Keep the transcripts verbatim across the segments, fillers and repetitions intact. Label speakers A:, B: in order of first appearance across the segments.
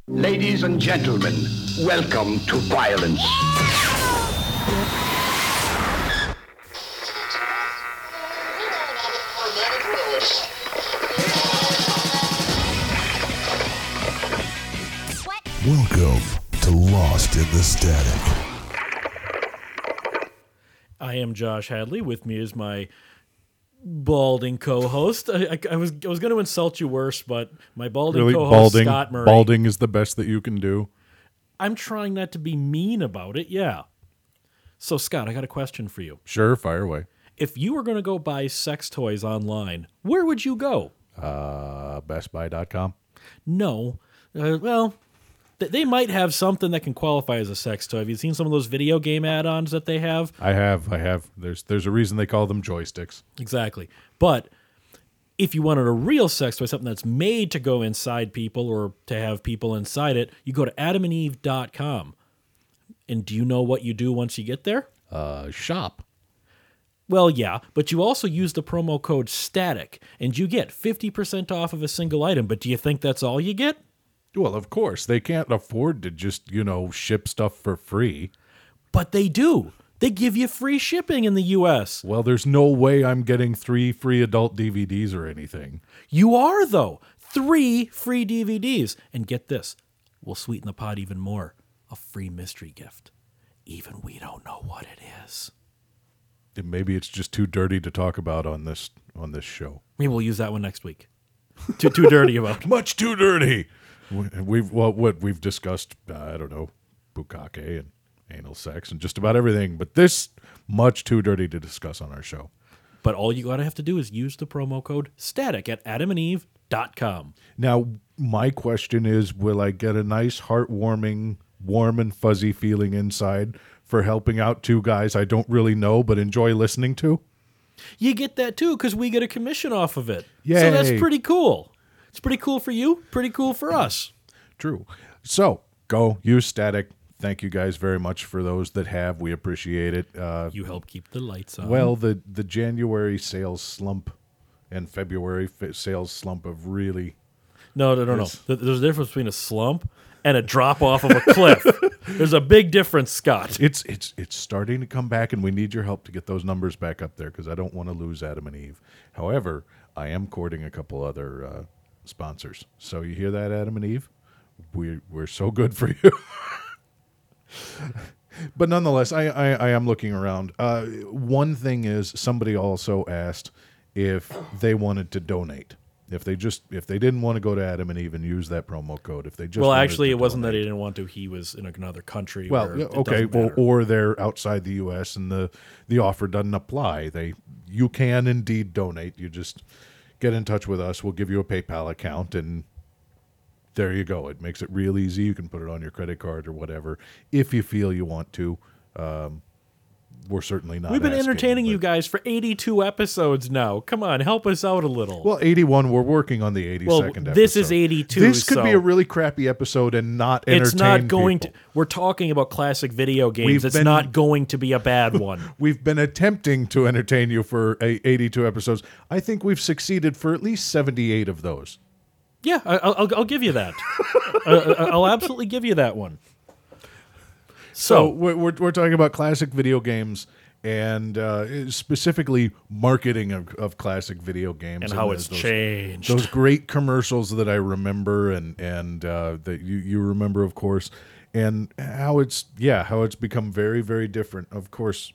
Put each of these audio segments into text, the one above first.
A: Ladies and gentlemen, welcome to violence.
B: Welcome to Lost in the Static.
C: I am Josh Hadley. With me is my balding co-host. I, I, I was I was going to insult you worse, but my balding
D: Really,
C: co-host
D: balding,
C: Scott Murray.
D: balding is the best that you can do.
C: I'm trying not to be mean about it. Yeah. So Scott, I got a question for you.
D: Sure, fire away.
C: If you were going to go buy sex toys online, where would you go?
D: Uh, best buy dot com.
C: No. Uh, well, th- they might have something that can qualify as a sex toy. Have you seen some of those video game add-ons that they have?
D: I have, I have. There's there's a reason they call them joysticks.
C: Exactly. But if you wanted a real sex toy, something that's made to go inside people or to have people inside it, you go to adam and eve dot com. And do you know what you do once you get there?
D: Uh, shop.
C: Well, yeah, but you also use the promo code STATIC, and you get fifty percent off of a single item. But do you think that's all you get?
D: Well, of course. They can't afford to just, you know, ship stuff for free.
C: But they do. They give you free shipping in the U S.
D: Well, there's no way I'm getting three free adult D V Ds or anything.
C: You are, though. Three free D V Ds. And get this. We'll sweeten the pot even more. A free mystery gift. Even we don't know what it is.
D: And maybe it's just too dirty to talk about on this on this show.
C: Maybe we'll use that one next week. Too too dirty about.
D: Much too dirty. We- We've well, what we've discussed. Uh, I don't know, bukkake and anal sex and just about everything. But this much too dirty to discuss on our show.
C: But all you gotta have to do is use the promo code STATIC at adam and eve dot com.
D: Now, my question is, will I get a nice, heartwarming, warm and fuzzy feeling inside for helping out two guys I don't really know but enjoy listening to?
C: You get that too because we get a commission off of it.
D: Yay.
C: So that's pretty cool. It's pretty cool for you. Pretty cool for us.
D: True. So, go, use Static. Thank you guys very much for those that have. We appreciate it. Uh,
C: You help keep the lights on.
D: well, the, the January sales slump and February f- sales slump have really...
C: no, no, no, no.
D: Yes.
C: Th- There's a difference between a slump and a drop off of a cliff. There's a big difference, Scott.
D: It's it's it's starting to come back, and we need your help to get those numbers back up there because I don't want to lose Adam and Eve. However, I am courting a couple other uh, sponsors. So you hear that, Adam and Eve? We we're so good for you. But nonetheless, I, I, I am looking around. Uh, one thing is, somebody also asked if they wanted to donate. If they just if they didn't want to go to Adam and Eve and use that promo code, if they just
C: Well,
D: wanted
C: actually,
D: to
C: it wasn't that
D: donate.
C: he didn't want to. He was in another country.
D: Well,
C: where
D: yeah,
C: it
D: okay,
C: doesn't
D: well,
C: matter.
D: or they're outside the U S and the the offer doesn't apply. They you can indeed donate. You just get in touch with us. We'll give you a PayPal account, and there you go. It makes it real easy. You can put it on your credit card or whatever if you feel you want to. Um, we're certainly not.
C: We've been
D: asking,
C: entertaining
D: but-
C: you guys for eighty-two episodes now. Come on, help us out a little.
D: Well, eighty-one. We're working on the eighty-second.
C: Well, this
D: episode.
C: is eighty-two,
D: This could be
C: so-
D: a really crappy episode and not entertain
C: it's not going
D: people.
C: to. We're talking about classic video games.
D: We've
C: it's
D: been-
C: not going to be a bad one.
D: We've been attempting to entertain you for a eighty-two episodes. I think we've succeeded for at least seventy-eight of those.
C: Yeah, I, I'll, I'll give you that. uh, I'll absolutely give you that one.
D: So
C: So,
D: we're, we're, we're talking about classic video games and uh, specifically marketing of, of classic video games.
C: and how
D: those-
C: it's
D: those,
C: changed.
D: Those great commercials that I remember and, and uh, that you, you remember, of course, and how it's, yeah, how it's become very, very different. Of course,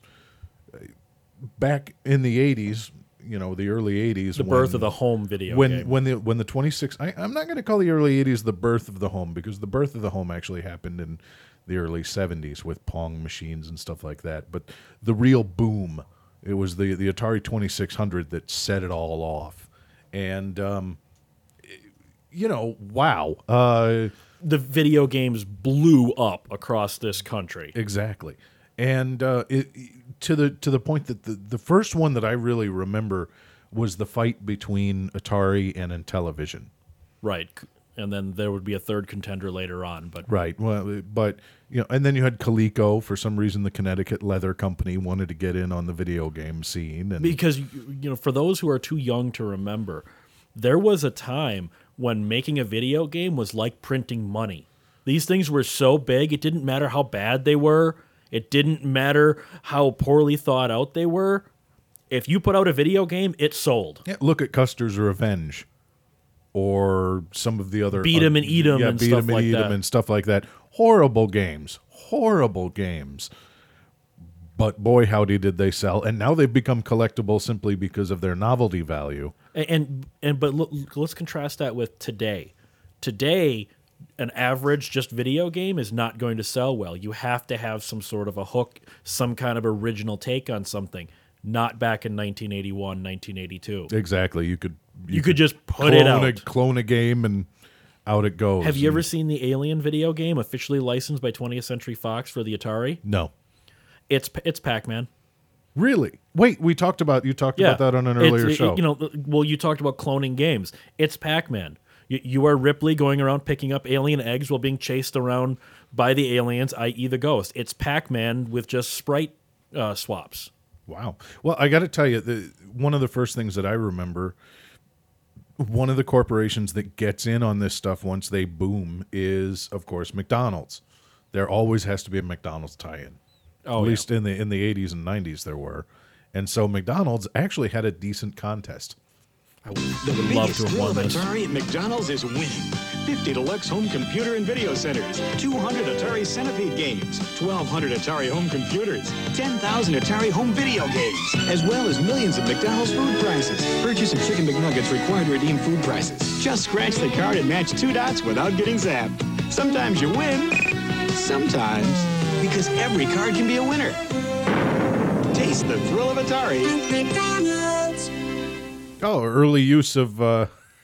D: back in the eighties, you know, the early eighties.
C: the birth of the home video
D: when
C: game.
D: when the when the twenty-six I, I'm not going to call the early eighties the birth of the home because the birth of the home actually happened in the early seventies with Pong machines and stuff like that. But the real boom, it was the the Atari twenty-six hundred that set it all off. And um, you know, wow, uh,
C: the video games blew up across this country.
D: exactly. And uh, it, to the to the point that the, the first one that I really remember was the fight between Atari and Intellivision.
C: Right. And then there would be a third contender later on. But
D: Right. Well, but you know, and then you had Coleco. For some reason, the Connecticut Leather Company wanted to get in on the video game scene, and
C: because, you know, for those who are too young to remember, there was a time when making a video game was like printing money. These things were so big, it didn't matter how bad they were. It didn't matter how poorly thought out they were. If you put out a video game, it sold.
D: Yeah, look at Custer's Revenge, or some of the other
C: Beat 'em and eat 'em
D: yeah,
C: and
D: beat
C: stuff
D: 'em and
C: like
D: eat 'em
C: that.
D: and stuff like that. Horrible games, horrible games. But boy, howdy did they sell! And now they've become collectible simply because of their novelty value.
C: And and, and but look, let's contrast that with today. Today, an average just video game is not going to sell well. You have to have some sort of a hook, some kind of original take on something. Not back in nineteen eighty-one, nineteen eighty-two.
D: Exactly. You could
C: You, could just put
D: clone
C: it out.
D: A, clone a game and out it goes.
C: Have you
D: And-
C: ever seen the Alien video game officially licensed by twentieth Century Fox for the Atari?
D: No.
C: It's it's Pac-Man.
D: Really? Wait, we talked about you talked about that on an
C: It's-
D: earlier
C: it-
D: show.
C: You know, well, you talked about cloning games. It's Pac-Man. You, you are Ripley going around picking up alien eggs while being chased around by the aliens, that is the ghost. It's Pac-Man with just sprite uh, swaps.
D: Wow. Well, I got to tell you, the, one of the first things that I remember, one of the corporations that gets in on this stuff once they boom is, of course, McDonald's. There always has to be a McDonald's tie-in.
C: Oh,
D: At
C: yeah.
D: least in the in the eighties and nineties there were. And so McDonald's actually had a decent contest.
C: I would, I
E: The
C: would love
E: biggest
C: to have
E: thrill
C: won
E: of
C: this.
E: Atari at McDonald's is winning. fifty deluxe home computer and video centers, two hundred Atari Centipede games, twelve hundred Atari home computers, ten thousand Atari home video games, as well as millions of McDonald's food prizes. Purchase of Chicken McNuggets required to redeem food prizes. Just scratch the card and match two dots without getting zapped. Sometimes you win, sometimes, because every card can be a winner. Taste the thrill of Atari.
D: Oh, early use of uh,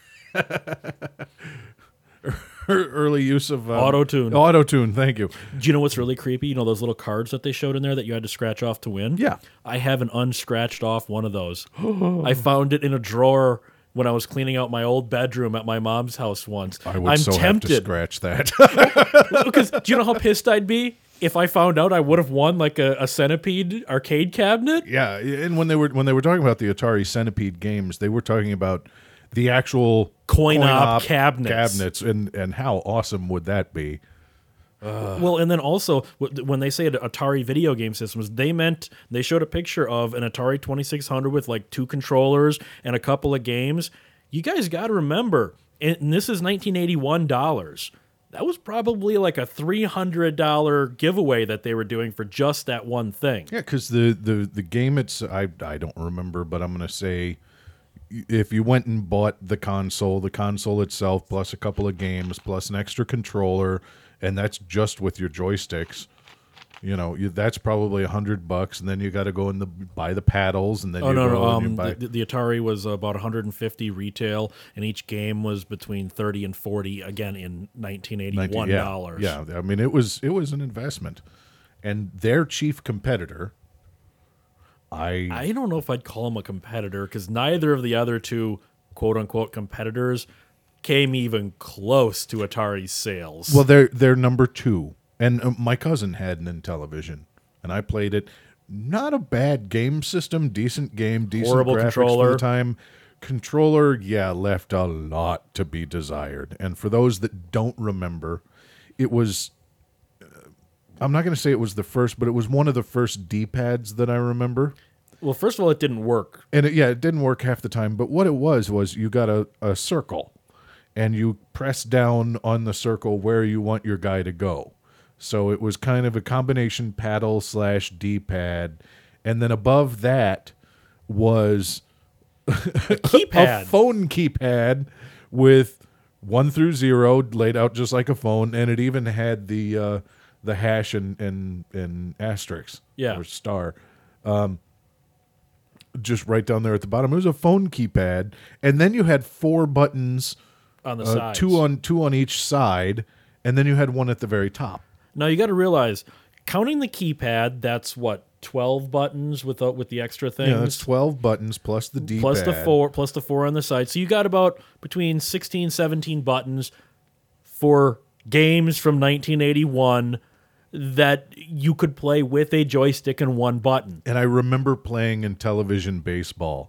D: early use of um,
C: Auto-tune.
D: Auto-tune, thank you.
C: Do you know what's really creepy? You know those little cards that they showed in there that you had to scratch off to win?
D: Yeah.
C: I have an unscratched off one of those. I found it in a drawer when I was cleaning out my old bedroom at my mom's house once.
D: I would
C: I'm
D: so
C: tempted.
D: have to scratch that.
C: Because do you know how pissed I'd be if I found out I would have won like a, a Centipede arcade cabinet?
D: Yeah, and when they were when they were talking about the Atari Centipede games, they were talking about the actual
C: Coin-op
D: op
C: cabinets.
D: cabinets, and and how awesome would that be?
C: Well, and then also w- when they say Atari video game systems, they meant they showed a picture of an Atari twenty-six hundred with like two controllers and a couple of games. You guys got to remember, and this is nineteen eighty-one dollars. That was probably like a three hundred dollars giveaway that they were doing for just that one thing.
D: Yeah, because the, the the game it's I I don't remember, but I'm gonna say if you went and bought the console, the console itself plus a couple of games plus an extra controller, and that's just with your joysticks. You know, you, that's probably a hundred bucks, and then you got to go and the, buy the paddles, and then
C: Oh
D: you
C: no,
D: go
C: no!
D: and you
C: Um,
D: buy.
C: the, the Atari was about one hundred fifty retail, and each game was between thirty and forty. Again, in nineteen eighty-one
D: yeah,
C: dollars.
D: yeah, I mean it was it was an investment, and their chief competitor. I
C: I don't know if I'd call him a competitor because neither of the other two quote unquote competitors came even close to Atari's sales.
D: well they're they're number two, and uh, my cousin had an Intellivision, and I played it. Not a bad game system, decent game, decent
C: Horrible
D: graphics for
C: controller.
D: the time. Controller, yeah, left a lot to be desired. And for those that don't remember, it was. I'm not going to say it was the first, but it was one of the first D-pads that I remember.
C: well, first of all, it didn't work.
D: And it, yeah, it didn't work half the time. But what it was was you got a, a circle, and you press down on the circle where you want your guy to go. So it was kind of a combination paddle slash D-pad, and then above that was
C: Keypad.
D: a phone keypad with one through zero laid out just like a phone, and it even had the uh, the hash and and and asterisk,
C: Yeah.
D: or star, um, just right down there at the bottom. It was a phone keypad, and then you had four buttons,
C: on the
D: uh,
C: sides.
D: two on two on each side, and then you had one at the very top.
C: Now you got to realize, counting the keypad, that's what twelve buttons with the, with the extra things.
D: Yeah, that's twelve buttons plus the D-pad.
C: plus the four plus the four on the side. So you got about between sixteen, seventeen buttons for games from nineteen eighty-one that you could play with a joystick and one button.
D: And I remember playing in television baseball,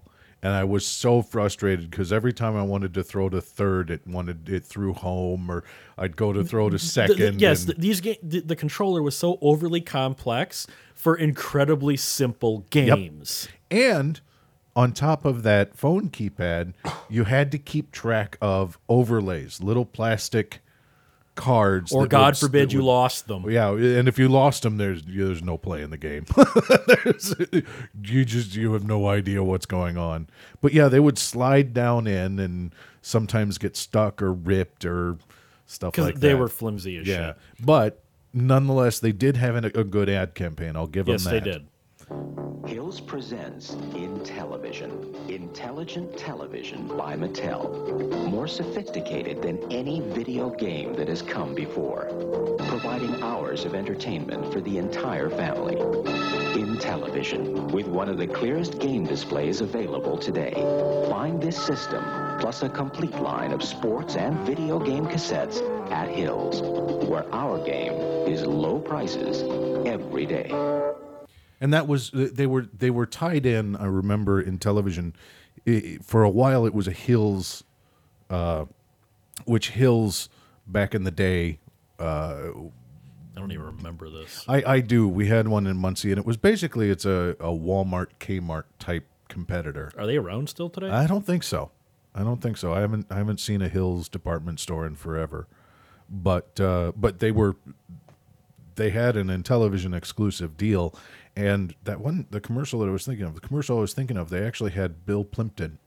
D: and I was so frustrated because every time I wanted to throw to third, it wanted it threw home, or I'd go to throw to second.
C: The, the, yes,
D: and,
C: the, these ga- the, the controller was so overly complex for incredibly simple games.
D: Yep. And on top of that phone keypad, you had to keep track of overlays, little plastic cards.
C: Or
D: that
C: God
D: would-
C: forbid
D: that
C: you
D: would-
C: lost them.
D: Yeah, and if you lost them, there's there's no play in the game. There's- you just you have no idea what's going on. But yeah, they would slide down in and sometimes get stuck or ripped or stuff
C: Because
D: like that.
C: they were flimsy as
D: yeah,
C: shit.
D: but nonetheless, they did have a, a good ad campaign. I'll give
C: Yes,
D: them
C: they
D: that.
C: did.
F: Hills presents Intellivision, intelligent television by Mattel. More sophisticated than any video game that has come before, providing hours of entertainment for the entire family. Intellivision, with one of the clearest game displays available today. Find this system, plus a complete line of sports and video game cassettes at Hills, where our game is low prices every day.
D: And that was they were they were tied in. I remember in television, I for a while it was a Hills, uh, which Hills back in the day. Uh,
C: I don't even remember this.
D: I, I do. We had one in Muncie, and it was basically it's a, a Walmart Kmart type competitor.
C: Are they around still today?
D: I don't think so. I don't think so. I haven't I haven't seen a Hills department store in forever, but uh, but they were they had an Intellivision exclusive deal. And that one, the commercial that I was thinking of, the commercial I was thinking of, they actually had Bill Plimpton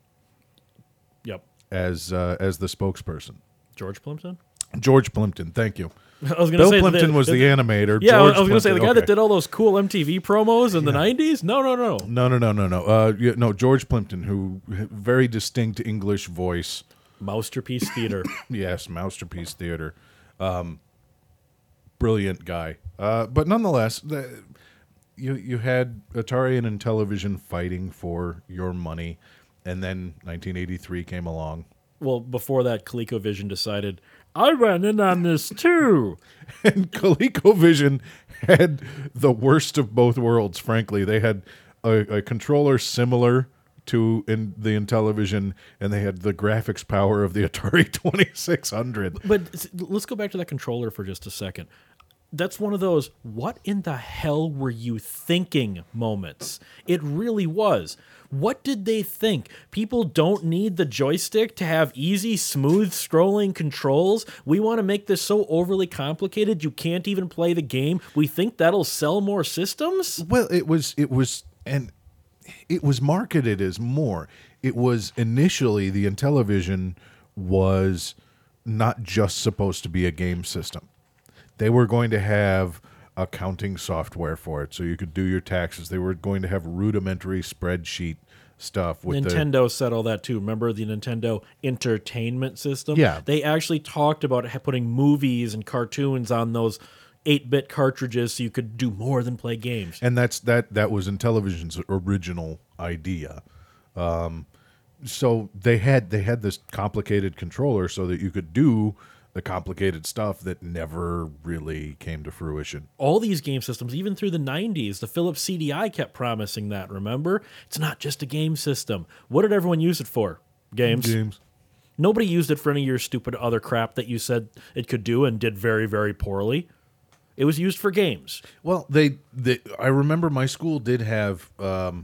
C: Yep.
D: as uh, as the spokesperson.
C: George Plimpton?
D: George Plimpton, thank you.
C: I was going to
D: Bill
C: say
D: Plimpton
C: the,
D: was the, animator.
C: Yeah,
D: George
C: I was going to say the
D: Plimpton-
C: guy
D: okay.
C: that did all those cool M T V promos in the nineties? No, no, no.
D: No, no, no, no, no. Uh, yeah, no, George Plimpton, who very distinct English voice.
C: Masterpiece Theater.
D: Yes, Masterpiece Theater. Um, brilliant guy. Uh, but nonetheless, the, you you had Atari and Intellivision fighting for your money, and then nineteen eighty-three came along.
C: Well, before that, ColecoVision decided, I ran in on this too.
D: And ColecoVision had the worst of both worlds, frankly. They had a, a controller similar to in the Intellivision, and they had the graphics power of the Atari twenty-six hundred.
C: But s- let's go back to that controller for just a second. That's one of those, what in the hell were you thinking moments? It really was. What did they think? People don't need the joystick to have easy, smooth, scrolling controls? We want to make this so overly complicated you can't even play the game? We think that'll sell more systems?
D: Well, it was it was and it was marketed as more. It was initially the Intellivision was not just supposed to be a game system. They were going to have accounting software for it, so you could do your taxes. They were going to have rudimentary spreadsheet stuff with the
C: Nintendo said all that too. Remember the Nintendo Entertainment System?
D: Yeah.
C: They actually talked about ha- putting movies and cartoons on those eight-bit cartridges so you could do more than play games.
D: and that's that that was Intellivision's original idea. Um, so they had they had this complicated controller so that you could do the complicated stuff that never really came to fruition.
C: All these game systems, even through the nineties, the Philips C D I kept promising that, remember? It's not just a game system. What did everyone use it for? Games.
D: Games.
C: Nobody used it for any of your stupid other crap that you said it could do and did very, very poorly. It was used for games.
D: Well, they, they I remember my school did have um,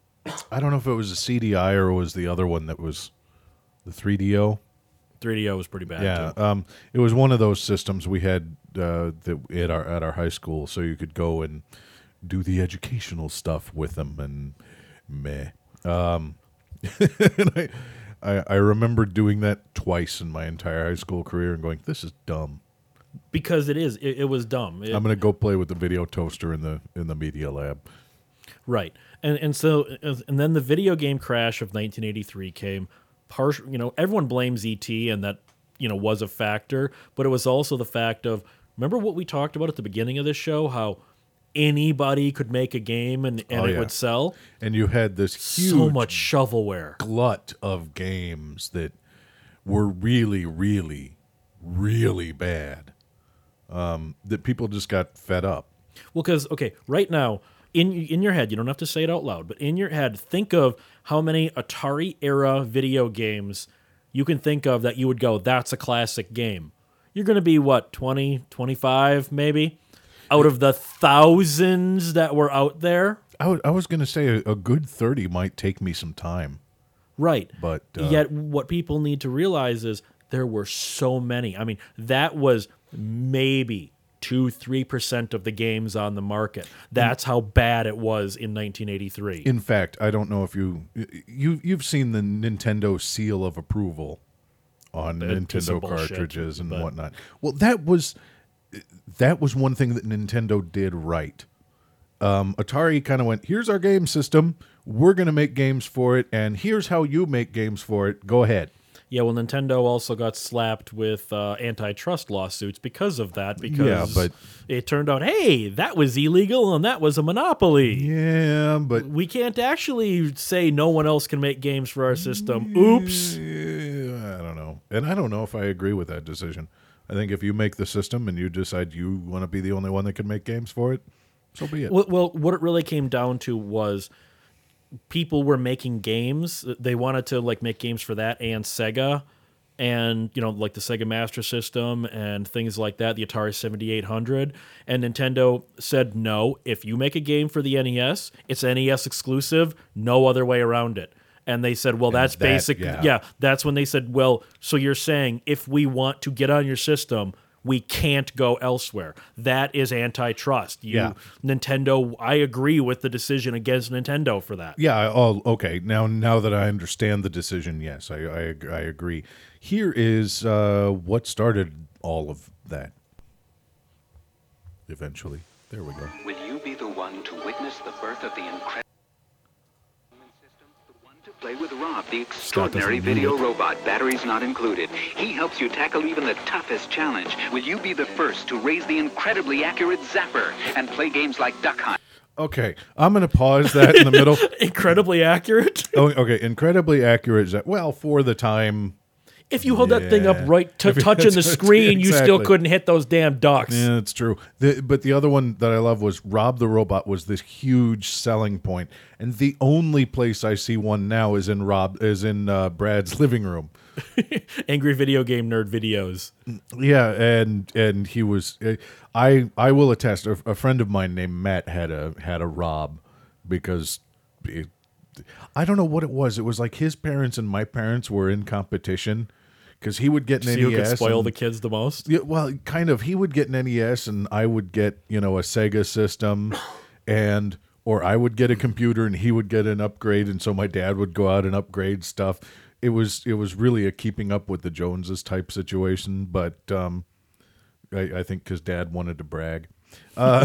D: I don't know if it was a C D I or it was the other one that was the three D O.
C: three D O was pretty bad,
D: Yeah,
C: too.
D: um, it was one of those systems we had uh, that at our at our high school, so you could go and do the educational stuff with them, and meh. Um, and I, I I remember doing that twice in my entire high school career and going, "This is dumb."
C: Because it is. It, it was dumb. It-
D: I'm going to go play with the video toaster in the in the media lab.
C: Right, and and so and then the video game crash of nineteen eighty-three came. Partial, you know, everyone blames E T, and that you know was a factor, but it was also the fact of remember what we talked about at the beginning of this show, how anybody could make a game and, and
D: Oh,
C: it
D: yeah.
C: would sell.
D: And you had this huge
C: So much shovelware.
D: glut of games that were really, really, really bad. Um, that people just got fed up.
C: Well, because okay, right now in in your head, you don't have to say it out loud, but in your head, think of how many Atari era video games you can think of that you would go, that's a classic game. You're going to be what, twenty, twenty-five maybe, out of the thousands that were out there.
D: I, w- I was going to say a, a good thirty might take me some time.
C: Right.
D: But uh,
C: yet what people need to realize is there were so many. I mean, that was maybe two, three percent of the games on the market. That's how bad it was in nineteen eighty-three.
D: In fact, I don't know if you you you've seen the Nintendo seal of approval on
C: That piece of
D: Nintendo
C: bullshit,
D: cartridges and
C: but-
D: whatnot. Well, that was that was one thing that Nintendo did right. Um, Atari kind of went, here's our game system. We're going to make games for it, and here's how you make games for it. Go ahead.
C: Yeah, well, Nintendo also got slapped with uh, antitrust lawsuits because of that, because
D: Yeah, but-
C: it turned out, hey, that was illegal and that was a monopoly.
D: Yeah, but
C: We can't actually say no one else can make games for our system. Oops.
D: Yeah, I don't know. And I don't know if I agree with that decision. I think if you make the system and you decide you want to be the only one that can make games for it, so be it.
C: Well, well, what it really came down to was people were making games. They wanted to like make games for that and Sega, and you know, like the Sega Master System and things like that, the Atari seventy-eight hundred. And Nintendo said, no, if you make a game for the N E S, it's N E S exclusive, no other way around it. And they said, well, that's
D: that-
C: basic.
D: yeah.
C: yeah, that's when they said, well, so you're saying if we want to get on your system, we can't go elsewhere. That is antitrust. You,
D: Yeah.
C: Nintendo, I agree with the decision against Nintendo for that.
D: Yeah. I- Oh, okay. Now, now that I understand the decision, yes, I I, ag- I agree. Here is uh, what started all of that. Eventually, there we go.
F: Will you be the one to witness the birth of the incredible system? The one to play with Rob, the extraordinary
C: doesn't
F: video
C: need it.
F: robot, batteries not included. He helps you tackle even the toughest challenge. Will you be the first to raise the incredibly accurate Zapper and play games like Duck Hunt?
D: Okay, I'm going to pause that in the middle.
C: Incredibly accurate.
D: Oh, okay, incredibly accurate. Za- Well, for the time.
C: If you hold that thing up
D: Yeah.
C: right to
D: If you-
C: touching the screen, you still
D: Exactly.
C: couldn't hit those damn ducks.
D: Yeah, it's true. The, but the other one that I love was Rob the Robot was this huge selling point, and the only place I see one now is in Rob is in uh, Brad's living room.
C: Angry video game nerd videos.
D: Yeah, and and he was. I I will attest. A, a friend of mine named Matt had a had a Rob because. It, I don't know what it was. It was like his parents and my parents were in competition because he would get an
C: See who
D: N E S.
C: could spoil
D: and-
C: the kids the most.
D: Yeah, well, kind of. He would get an N E S, and I would get, you know, a Sega system, and or I would get a computer, and he would get an upgrade, and so my dad would go out and upgrade stuff. It was it was really a keeping up with the Joneses type situation, but um, I, I think because Dad wanted to brag. Uh,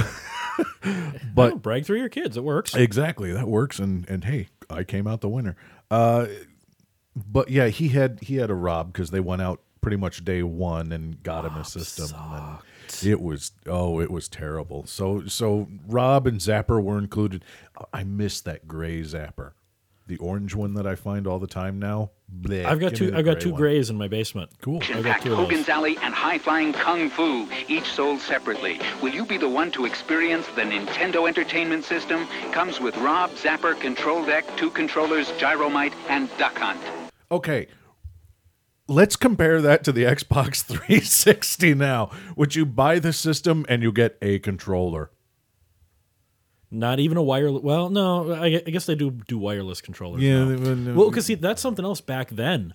D: but
C: Oh, brag through your kids. It works.
D: exactly, that works, and and hey, I came out the winner. Uh, but yeah, he had he had a Rob because they went out pretty much day one and got him a system. And it was oh, it was terrible. So so Rob and Zapper were included. I miss that gray Zapper, the orange one that I find all the time now. Bleh,
C: I've got
D: give me
C: two.
D: the
C: I've got
D: gray
C: two
D: one.
C: grays in my basement.
D: Cool.
C: I've got
F: Impact,
C: two of those.
F: Hogan's Alley, and high-flying Kung Fu, each sold separately. Will you be the one to experience the Nintendo Entertainment System? Comes with Rob, Zapper, Control Deck, two controllers, Gyromite, and Duck Hunt.
D: Okay. Let's compare that to the Xbox three sixty now, which you buy the system and you get a controller.
C: Not even a wireless. Well, no, I, I guess they do do wireless controllers.
D: Yeah,
C: now.
D: they- they-
C: Well, because see, that's something else back then.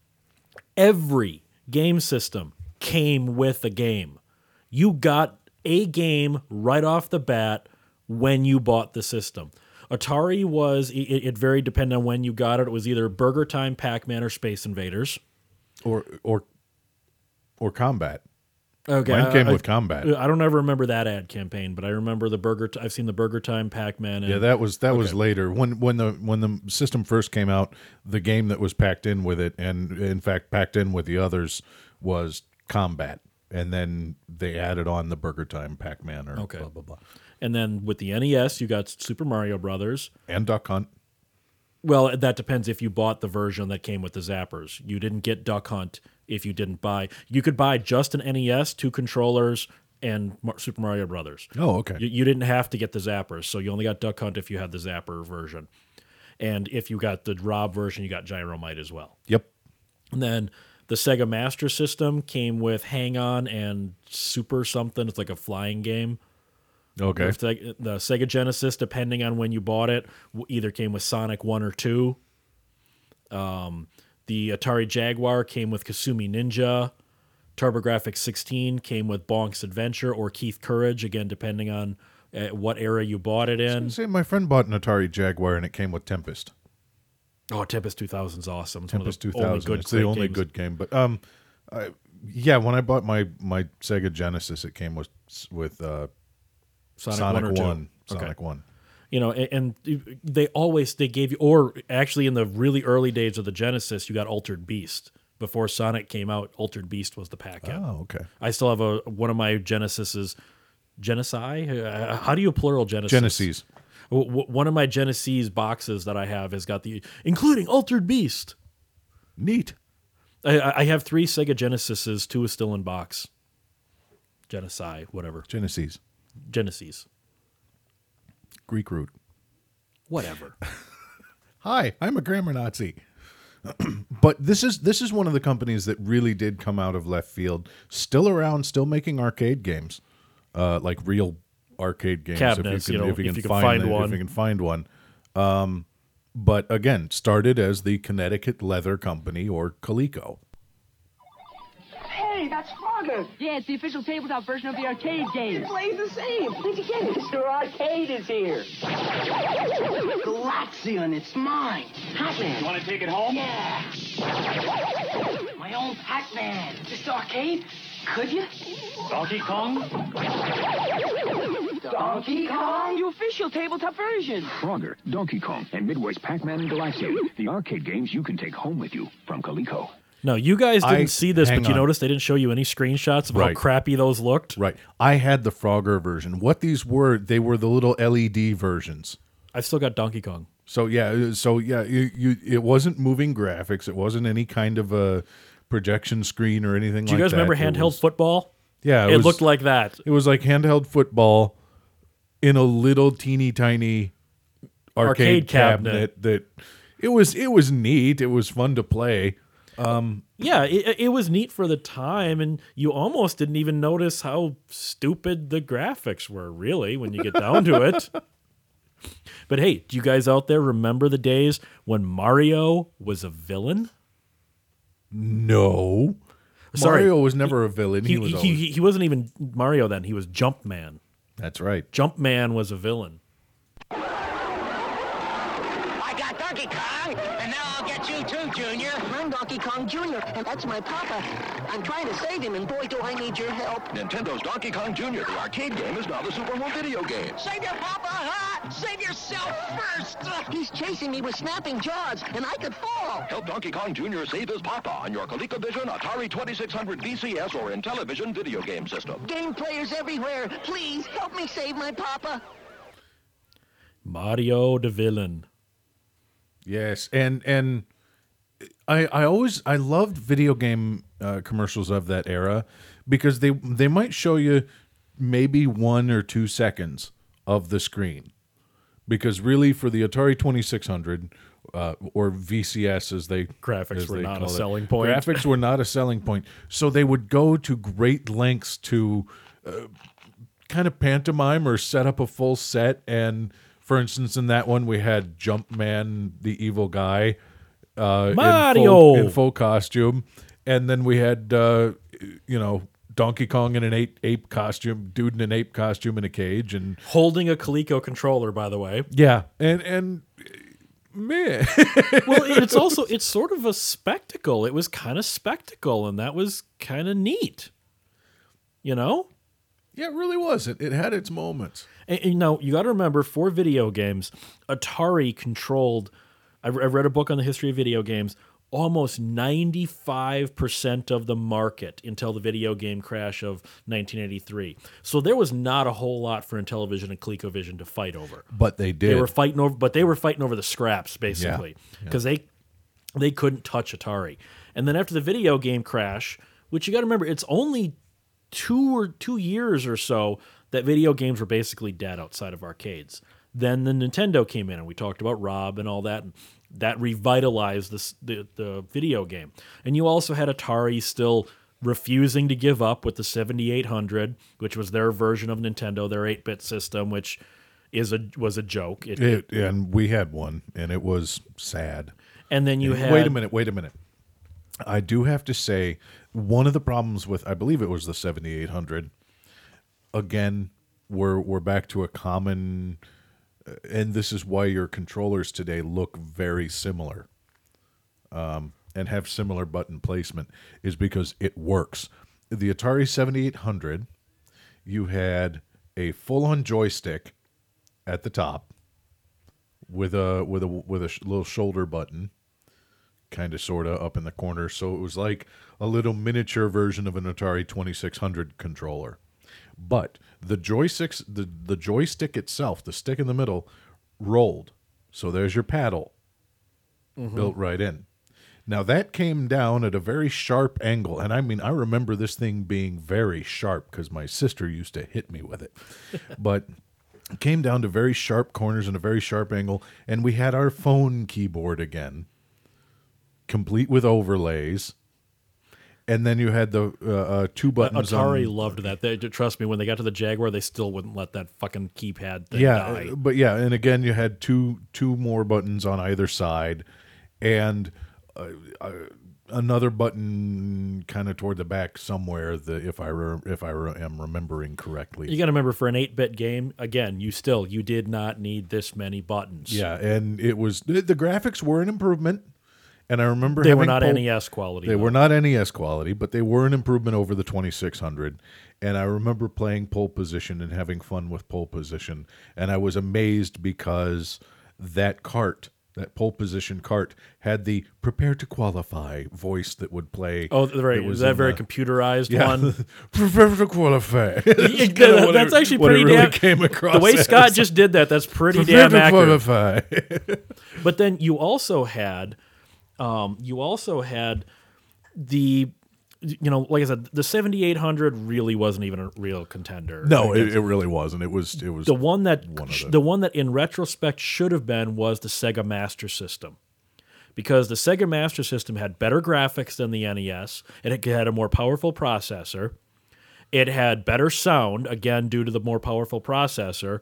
C: Every game system came with a game. You got a game right off the bat when you bought the system. Atari was, it, it varied depending on when you got it. It was either Burger Time, Pac-Man, or Space Invaders.
D: Or or or combat.
C: Okay,
D: Mine came
C: I,
D: with combat.
C: I don't ever remember that ad campaign, but I remember the Burger. I've seen the Burger Time, Pac-Man. And,
D: Yeah, that was that was later. When when the when the system first came out, the game that was packed in with it, and in fact packed in with the others, was combat. And then they added on the Burger Time, Pac-Man, or
C: Okay.
D: blah blah blah,
C: And then with the N E S, you got Super Mario Brothers.
D: and Duck Hunt.
C: Well, that depends if you bought the version that came with the Zappers. You didn't get Duck Hunt if you didn't buy. You could buy just an N E S, two controllers, and Mar- Super Mario Brothers.
D: Oh, okay.
C: You, you didn't have to get the zappers, so you only got Duck Hunt if you had the zapper version. And if you got the Rob version, you got Gyromite as well.
D: Yep.
C: And then the Sega Master System came with Hang On and Super something. It's like a flying game.
D: Okay.
C: The, the Sega Genesis, depending on when you bought it, w- either came with Sonic one or two. Um, the Atari Jaguar came with Kasumi Ninja. TurboGrafx sixteen came with Bonk's Adventure or Keith Courage, again, depending on uh, what era you bought it in.
D: Say, my friend bought an Atari Jaguar and it came with Tempest.
C: Oh, Tempest two thousand is awesome. It's
D: Tempest two
C: one of
D: thousand.
C: the only good,
D: It's the
C: great
D: only
C: games.
D: good game. But um, I, yeah, when I bought my my Sega Genesis, it came with with uh,
C: Sonic,
D: Sonic
C: one or two.
D: One.
C: Okay.
D: Sonic One.
C: You know, and, and they always they gave you, or actually in the really early days of the Genesis, you got Altered Beast. Before Sonic came out, Altered Beast was the packet.
D: Oh, okay.
C: I still have a one of my Genesis's Genesi. Uh, How do you plural Genesis?
D: Genesis.
C: W- w- one of my Genesis boxes that I have has got the including Altered Beast.
D: Neat.
C: I, I have three Sega Genesises. Two is still in box. Genesi, whatever.
D: Genesis.
C: Genesis,
D: Greek root.
C: whatever.
D: Hi, I'm a grammar Nazi. But this is this is one of the companies that really did come out of left field. Still around, still making arcade games, uh, like real arcade games.
C: Cabinets,
D: if you
C: you
D: can,
C: know,
D: if you
C: if
D: can
C: you can
D: find,
C: find
D: the-
C: one.
D: If you can find one. Um, but again, started as the Connecticut Leather Company, or Coleco.
G: Hey, that's Frogger.
H: Yeah, it's the official tabletop version of the arcade game.
G: It plays the same. Think again. Mister Arcade is here. Galaxian, it's mine. Pac-Man.
E: You want to take it home?
G: Yeah. My own Pac-Man. Mister Arcade, could you?
E: Donkey Kong?
G: Donkey Kong?
H: The official tabletop version.
I: Frogger, Donkey Kong, and Midway's Pac-Man and Galaxian. The arcade games you can take home with you from Coleco.
C: No, you guys didn't
D: I-
C: see this,
D: hang
C: but you
D: on.
C: noticed they didn't show you any screenshots of how
D: Right.
C: crappy those looked.
D: Right. I had the Frogger version. What these were, they were the little L E D versions.
C: I've still got Donkey Kong.
D: So yeah, so yeah, you, you it wasn't moving graphics. It wasn't any kind of a projection screen or anything like
C: Do
D: that.
C: you guys remember
D: It
C: handheld
D: was-
C: football?
D: Yeah,
C: It,
D: was-
C: looked like that.
D: It was like handheld football in a little teeny tiny arcade,
C: Arcade cabinet.
D: cabinet. That it was it was neat. It was fun to play.
C: Yeah, it, it was neat for the time, and you almost didn't even notice how stupid the graphics were, really, when you get down to it. But hey, do you guys out there remember the days when Mario was a villain?
D: No,
C: Sorry.
D: Mario was never a villain. He,
C: He,
D: was.
C: he,
D: always,
C: he, he wasn't even Mario then. He was Jumpman.
D: that's right.
C: Jumpman was a villain.
G: I got Donkey Kong, and now I'll get you too, Junior. I'm Donkey Kong Junior, and that's my papa. I'm trying to save him, and boy, do I need your help.
J: Nintendo's Donkey Kong Junior, the arcade game, is now the Super Home video game.
G: Save your papa, huh? Save yourself first. He's chasing me with snapping jaws, and I could fall.
J: Help Donkey Kong Junior save his papa on your ColecoVision, Atari twenty-six hundred V C S, or Intellivision video game system.
G: Game players everywhere, please help me save my papa.
C: Mario the villain.
D: Yes, and and I I always I loved video game uh, commercials of that era because they they might show you maybe one or two seconds of the screen, because really for the Atari twenty-six hundred uh, or V C S as they
C: Graphics
D: as
C: were
D: they
C: not a
D: call it,
C: selling point.
D: Graphics were not a selling point, so they would go to great lengths to uh, kind of pantomime or set up a full set. And for instance, in that one we had Jumpman, the evil guy, uh,
C: Mario!
D: in full, in full costume, and then we had uh, you know Donkey Kong in an ape ape costume, dude in an ape costume in a cage, and
C: Holding a Coleco controller, by the way.
D: yeah, and and man,
C: Well, it's also it's sort of a spectacle. It was kind of spectacle, and that was kind of neat. You know?
D: yeah, it really was. It it had its moments.
C: And, and, you know, you got to remember, for video games, Atari controlled. I, I read a book on the history of video games. Almost ninety-five percent of the market until the video game crash of nineteen eighty-three. So there was not a whole lot for Intellivision and ColecoVision to fight over.
D: But they did.
C: They were fighting over, but they were fighting over the scraps basically, because they they couldn't touch Atari. And then after the video game crash, which you got to remember, it's only two or two years or so that video games were basically dead outside of arcades. Then the Nintendo came in, and we talked about Rob and all that, and that revitalized this, the the video game. And you also had Atari still refusing to give up with the seventy-eight hundred, which was their version of Nintendo, their eight-bit system, which is a was a joke. It,
D: It, and we had one, and it was sad.
C: And then you
D: and
C: had...
D: Wait a minute, wait a minute. I do have to say, one of the problems with, I believe it was the seventy-eight hundred, again, we're, we're back to a common... And this is why your controllers today look very similar um, and have similar button placement, is because it works. The Atari seventy-eight hundred, you had a full-on joystick at the top with a with a with a sh- little shoulder button, kind of sort of up in the corner. So it was like a little miniature version of an Atari twenty-six hundred controller. But the joysticks, the, the joystick itself, the stick in the middle, rolled. So there's your paddle mm-hmm. built right in. Now that came down at a very sharp angle. And I mean, I remember this thing being very sharp because my sister used to hit me with it. But it came down to very sharp corners and a very sharp angle. And we had our phone keyboard again, complete with overlays. And then you had the uh, uh, two buttons.
C: Atari
D: on,
C: loved that. They, trust me, when they got to the Jaguar, they still wouldn't let that fucking keypad thing
D: yeah,
C: die.
D: Uh, but yeah, and again, you had two two more buttons on either side, and uh, uh, another button kind of toward the back somewhere. The if I re- if I re- am remembering correctly,
C: you got to remember, for an eight-bit game, again, you still you did not need this many buttons.
D: Yeah, and it was the, the graphics were an improvement. And I remember
C: they
D: having
C: were not
D: pole,
C: N E S quality.
D: They
C: though.
D: were not N E S quality, but they were an improvement over the twenty-six hundred. And I remember playing Pole Position and having fun with Pole Position. And I was amazed because that cart, that Pole Position cart, had the "prepare to qualify" voice that would play.
C: Oh, right.
D: Was
C: was that very
D: the,
C: computerized
D: yeah,
C: one?
D: Prepare to qualify.
C: that's
D: it,
C: actually
D: what
C: pretty
D: it really
C: damn.
D: Came across
C: the way
D: as.
C: Scott just did that, that's pretty
D: Prepare
C: damn
D: to
C: accurate.
D: qualify.
C: But then you also had. Um, you also had the, you know, like I said, the seventy-eight hundred really wasn't even a real contender.
D: No, it, it really wasn't. It was it was
C: the one that
D: one
C: the,
D: the...
C: the one that in retrospect should have been was the Sega Master System, because the Sega Master System had better graphics than the N E S. It had a more powerful processor. It had better sound, again due to the more powerful processor.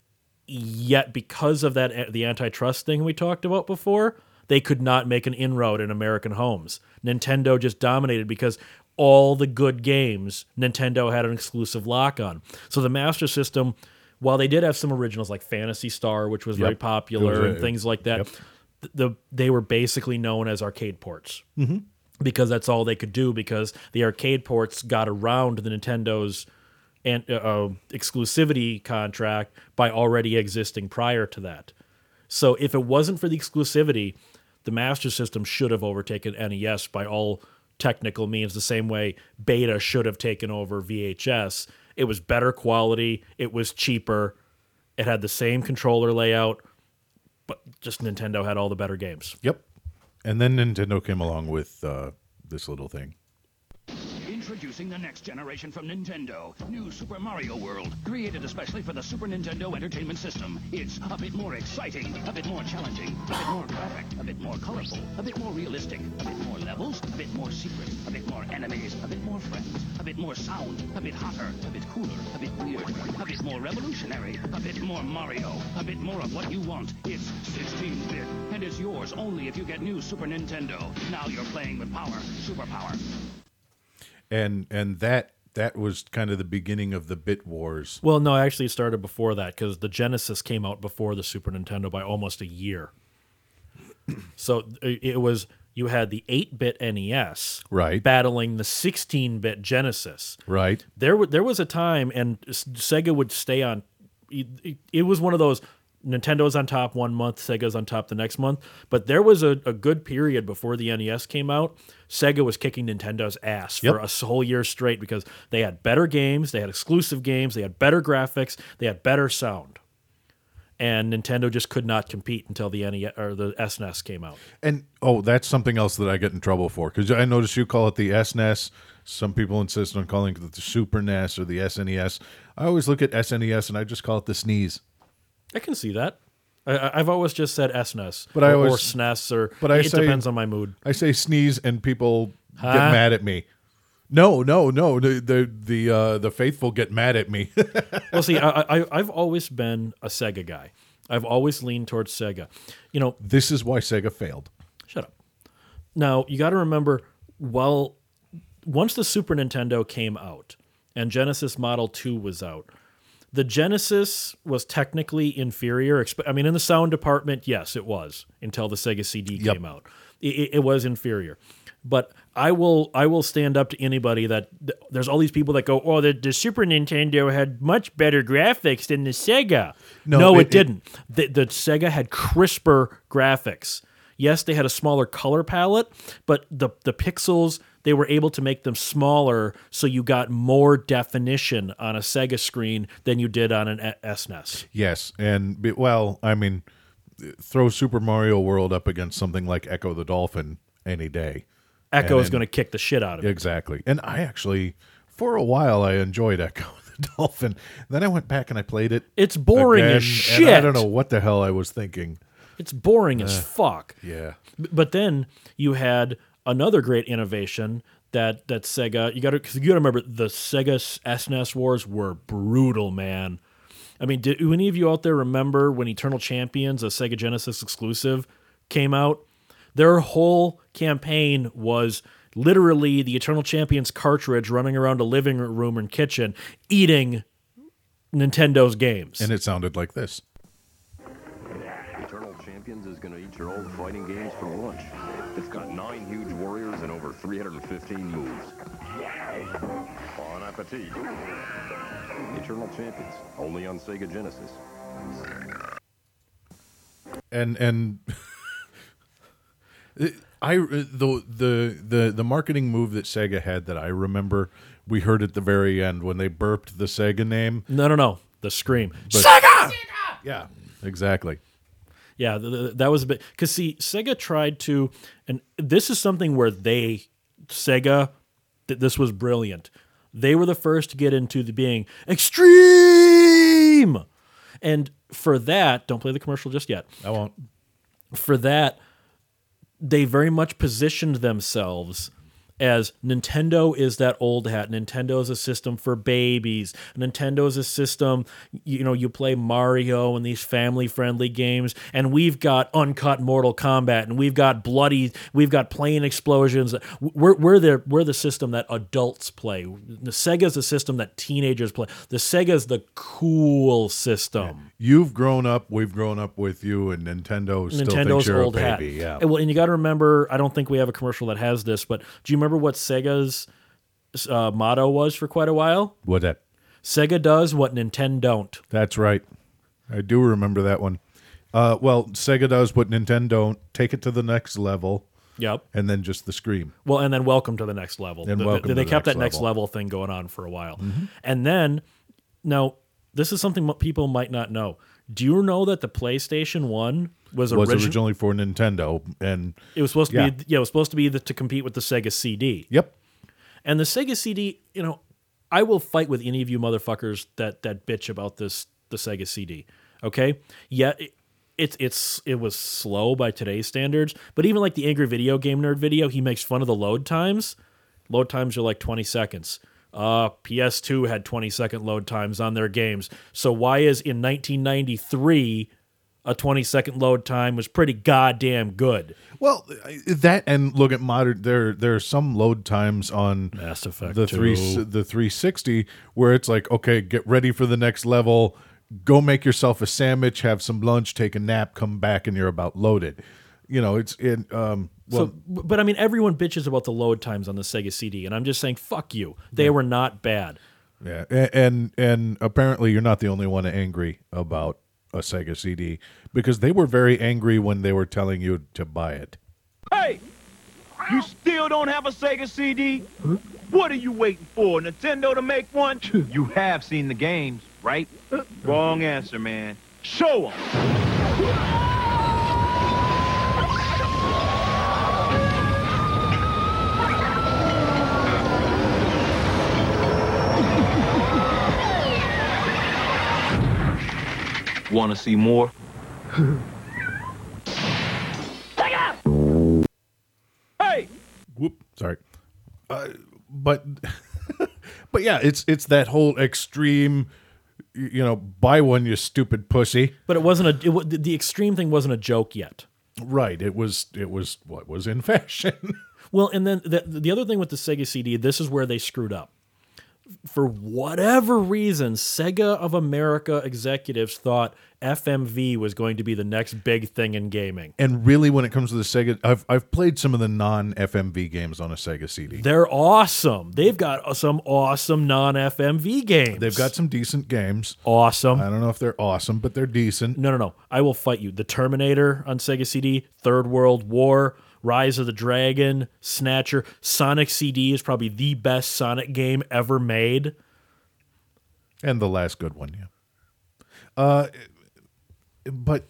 C: Yet because of that, the antitrust thing we talked about before, they could not make an inroad in American homes. Nintendo just dominated because all the good games, Nintendo had an exclusive lock on. So the Master System, while they did have some originals like Phantasy Star, which was
D: yep.
C: very popular,
D: was a,
C: and things like that,
D: yep.
C: the they were basically known as arcade ports.
D: Mm-hmm.
C: Because that's all they could do, because the arcade ports got around the Nintendo's and, uh, exclusivity contract by already existing prior to that. So if it wasn't for the exclusivity, the Master System should have overtaken N E S by all technical means, the same way Beta should have taken over V H S. It was better quality, it was cheaper, it had the same controller layout, but just Nintendo had all the better games.
D: Yep. And then Nintendo came along with uh, this little thing.
I: Introducing the next generation from Nintendo, New Super Mario World, created especially for the Super Nintendo Entertainment System. It's a bit more exciting, a bit more challenging, a bit more graphic, a bit more colorful, a bit more realistic, a bit more levels, a bit more secret, a bit more enemies, a bit more friends, a bit more sound, a bit hotter, a bit cooler, a bit weird, a bit more revolutionary, a bit more Mario, a bit more of what you want. It's sixteen bit, and it's yours only if you get New Super Nintendo. Now you're playing with power, superpower.
D: And and that that was kind of the beginning of the Bit Wars.
C: Well, no, actually it started before that, because the Genesis came out before the Super Nintendo by almost a year. So it was, you had the eight-bit N E S
D: right.
C: battling the sixteen-bit Genesis.
D: Right.
C: There, there was a time, and Sega would stay on, it, it was one of those, Nintendo's on top one month, Sega's on top the next month. But there was a, a good period before the N E S came out. Sega was kicking Nintendo's ass for
D: yep.
C: a whole year straight because they had better games, they had exclusive games, they had better graphics, they had better sound. and Nintendo just could not compete until the N E S or the S N E S came out.
D: And oh, that's something else that I get in trouble for, because I notice you call it the S N E S. Some people insist on calling it the Super N E S or the S N E S. I always look at S N E S and I just call it the sneeze.
C: I can see that. I, I've always just said S N E S,
D: but
C: or,
D: I always,
C: or S N E S, or
D: but I
C: it
D: say,
C: depends on my mood.
D: I say sneeze, and people
C: Huh?
D: get mad at me. No, no, no. The the the, uh, the faithful get mad at me.
C: Well, see, I, I I've always been a Sega guy. I've always leaned towards Sega. You know,
D: this is why Sega failed.
C: Shut up. Now you got to remember, well, once the Super Nintendo came out and Genesis Model two was out, the Genesis was technically inferior. I mean, in the sound department, yes, it was until the Sega C D
D: Yep.
C: came out. It, it was inferior. But I will I will stand up to anybody that th- there's all these people that go, oh, the, the Super Nintendo had much better graphics than the Sega.
D: No,
C: No,
D: it-
C: it, didn't. The, the Sega had crisper graphics. Yes, they had a smaller color palette, but the the pixels, they were able to make them smaller, so you got more definition on a Sega screen than you did on an E- S N E S.
D: Yes, and be- well, I mean, throw Super Mario World up against something like Echo the Dolphin any day.
C: Echo
D: And-
C: is going to kick the shit out of it.
D: Exactly. And I actually, for a while, I enjoyed Echo the Dolphin. Then I went back and I played it.
C: It's boring
D: again,
C: as
D: and I
C: shit.
D: don't know what the hell I was thinking.
C: It's boring as
D: Uh,
C: fuck.
D: Yeah.
C: B- But then you had another great innovation that that Sega. You got to because you got to remember the Sega S N E S wars were brutal, man. I mean, did any of you out there remember when Eternal Champions, a Sega Genesis exclusive, came out? Their whole campaign was literally the Eternal Champions cartridge running around a living room and kitchen eating Nintendo's games.
D: And it sounded like this.
K: Eternal Champions is going to eat your old fighting games for lunch. It's got nine huge warriors and over three hundred fifteen moves. Bon appetit. Eternal Champions, only on Sega Genesis.
D: And and I the the the the marketing move that Sega had that I remember, we heard at the very end when they burped the Sega name.
C: No, no, no, the scream.
D: But-
C: Sega!
D: Yeah, exactly.
C: Yeah, th- th- that was a bit because see, Sega tried to, and this is something where they, Sega, th- this was brilliant. They were the first to get into the being extreme, and for that, don't play the commercial just yet.
D: I won't.
C: For that, they very much positioned themselves as Nintendo is that old hat. Nintendo is a system for babies. Nintendo is a system, you know, you play Mario and these family-friendly games, and we've got uncut Mortal Kombat, and we've got bloody, we've got plane explosions. We're, we're, the, we're the system that adults play. The Sega's the system that teenagers play. The Sega's the cool system.
D: You've grown up, we've grown up with you, and Nintendo still
C: Nintendo's
D: thinks you're
C: old
D: a
C: hat.
D: baby. Yeah.
C: And, well, and you got to remember, I don't think we have a commercial that has this, but do you remember what Sega's uh, motto was for quite a while?
D: What that?
C: Sega does what Nintendo don't.
D: That's right. I do remember that one. Uh, well, Sega does what Nintendo don't. Take it to the next level.
C: Yep.
D: And then just the scream.
C: Well, and then welcome to the next level.
D: And
C: The-
D: welcome
C: they
D: to the
C: kept
D: next
C: that next
D: level.
C: level thing going on for a while.
D: Mhm.
C: And then, now, this is something mo- people might not know. Do you know that the PlayStation one was,
D: was
C: origi-
D: originally for Nintendo, and
C: It was supposed to
D: yeah.
C: be yeah, it was supposed to be the, to compete with the Sega C D.
D: Yep.
C: And the Sega C D, you know, I will fight with any of you motherfuckers that that bitch about this the Sega C D. Okay? Yeah, it, it's it's it was slow by today's standards, but even like the Angry Video Game Nerd video, he makes fun of the load times. Load times are like twenty seconds. Uh, P S two had twenty second load times on their games. So why is in nineteen ninety-three a twenty second load time was pretty goddamn good?
D: Well, that and look at modern. There, there are some load times on
C: Mass Effect
D: the three,
C: two.
D: the three sixty where it's like, okay, get ready for the next level. Go make yourself a sandwich, have some lunch, take a nap, come back, and you're about loaded. You know, it's in. Um, well,
C: so, but I mean, everyone bitches about the load times on the Sega C D, and I'm just saying, fuck you. They were not bad.
D: yeah, and, and and apparently you're not the only one angry about a Sega C D because they were very angry when they were telling you to buy it.
L: Hey! You still don't have a Sega C D? What are you waiting for? Nintendo to make one? You have seen the games, right? Wrong answer, man. Show 'em! Want to see more?
D: Hey! Whoop! Sorry. Uh, but, but yeah, it's it's that whole extreme, you know, buy one, you stupid pussy.
C: But it wasn't a. It, wa- the extreme thing wasn't a joke yet.
D: Right. It was. It was what was in fashion.
C: Well, and then the the other thing with the Sega C D, this is where they screwed up. For whatever reason, Sega of America executives thought F M V was going to be the next big thing in gaming.
D: And really, when it comes to the Sega, I've I've played some of the non-F M V games on a Sega C D.
C: They're awesome. They've got some awesome non-F M V games.
D: They've got some decent games.
C: Awesome.
D: I don't know if they're awesome, but they're decent.
C: No, no, no. I will fight you. The Terminator on Sega C D, Third World War, Rise of the Dragon, Snatcher. Sonic C D is probably the best Sonic game ever made.
D: And the last good one, yeah. Uh, but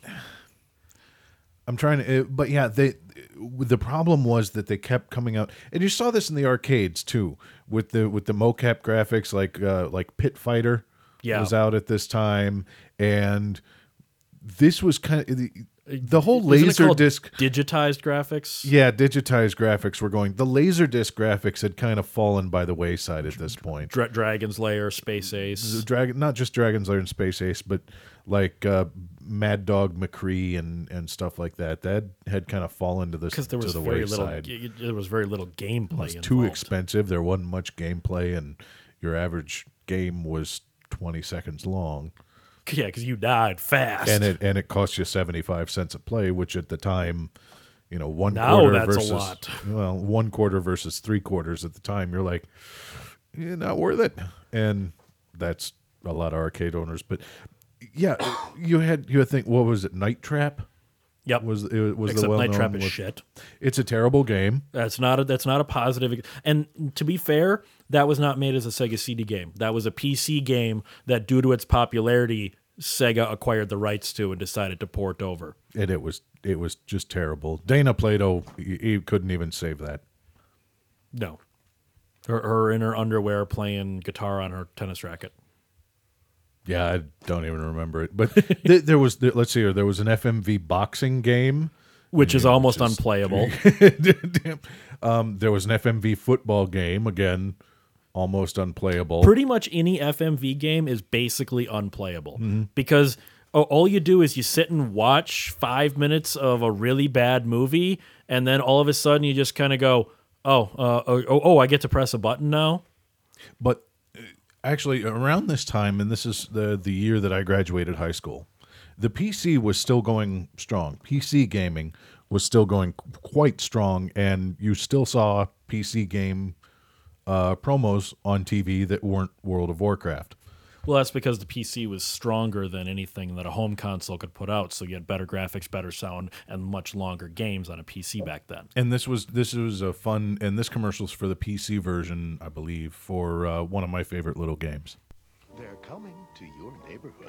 D: I'm trying to. But yeah, they. The problem was that they kept coming out, and you saw this in the arcades too, with the with the mocap graphics, like uh, like Pit Fighter
C: Yeah.
D: was out at this time, and this was kind of the, the whole
C: Isn't it
D: laser
C: called
D: disc
C: digitized graphics.
D: Yeah, digitized graphics were going. The laser disc graphics had kind of fallen by the wayside at this point.
C: Dra- Dragon's Lair, Space Ace.
D: The Dragon, not just Dragon's Lair and Space Ace, but like uh, Mad Dog McCree and, and stuff like that. That had kind of fallen to the
C: Because there
D: to
C: was
D: the
C: very
D: wayside.
C: little. y- y- There was very little gameplay.
D: It was
C: involved.
D: too expensive. There wasn't much gameplay, and your average game was twenty seconds long.
C: Yeah, because you died fast.
D: And it and it cost you seventy five cents a play, which at the time, you know, one
C: Now
D: quarter
C: that's a
D: versus
C: lot.
D: well, one quarter versus three quarters at the time, you're like, yeah, not worth it. And that's a lot of arcade owners. But yeah, you had you had think what was it, Night Trap?
C: Yep.
D: Was it was
C: Except
D: the well
C: Night Trap is
D: with,
C: shit.
D: It's a terrible game.
C: That's not a, that's not a positive. And to be fair, that was not made as a Sega C D game. That was a P C game that, due to its popularity, Sega acquired the rights to and decided to port over.
D: And it was it was just terrible. Dana Plato, he, he couldn't even save that.
C: No. Her, her in her underwear playing guitar on her tennis racket.
D: Yeah, I don't even remember it. But th- there was, th- let's see here, there was an F M V boxing game.
C: Which is
D: Yeah,
C: almost
D: which is-
C: unplayable.
D: Damn. Um, there was an F M V football game, again, almost unplayable.
C: Pretty much any F M V game is basically unplayable.
D: Mhm.
C: Because oh, all you do is you sit and watch five minutes of a really bad movie, and then all of a sudden you just kind of go, oh, uh, oh, oh, oh, I get to press a button now?
D: But uh, actually, around this time, and this is the the year that I graduated high school, the P C was still going strong. P C gaming was still going qu- quite strong, and you still saw P C game uh, promos on T V that weren't World of Warcraft.
C: Well, that's because the P C was stronger than anything that a home console could put out, so you had better graphics, better sound, and much longer games on a P C back then.
D: And this was this was a fun, and this commercial's for the P C version, I believe, for uh, one of my favorite little games.
M: They're coming to your neighborhood.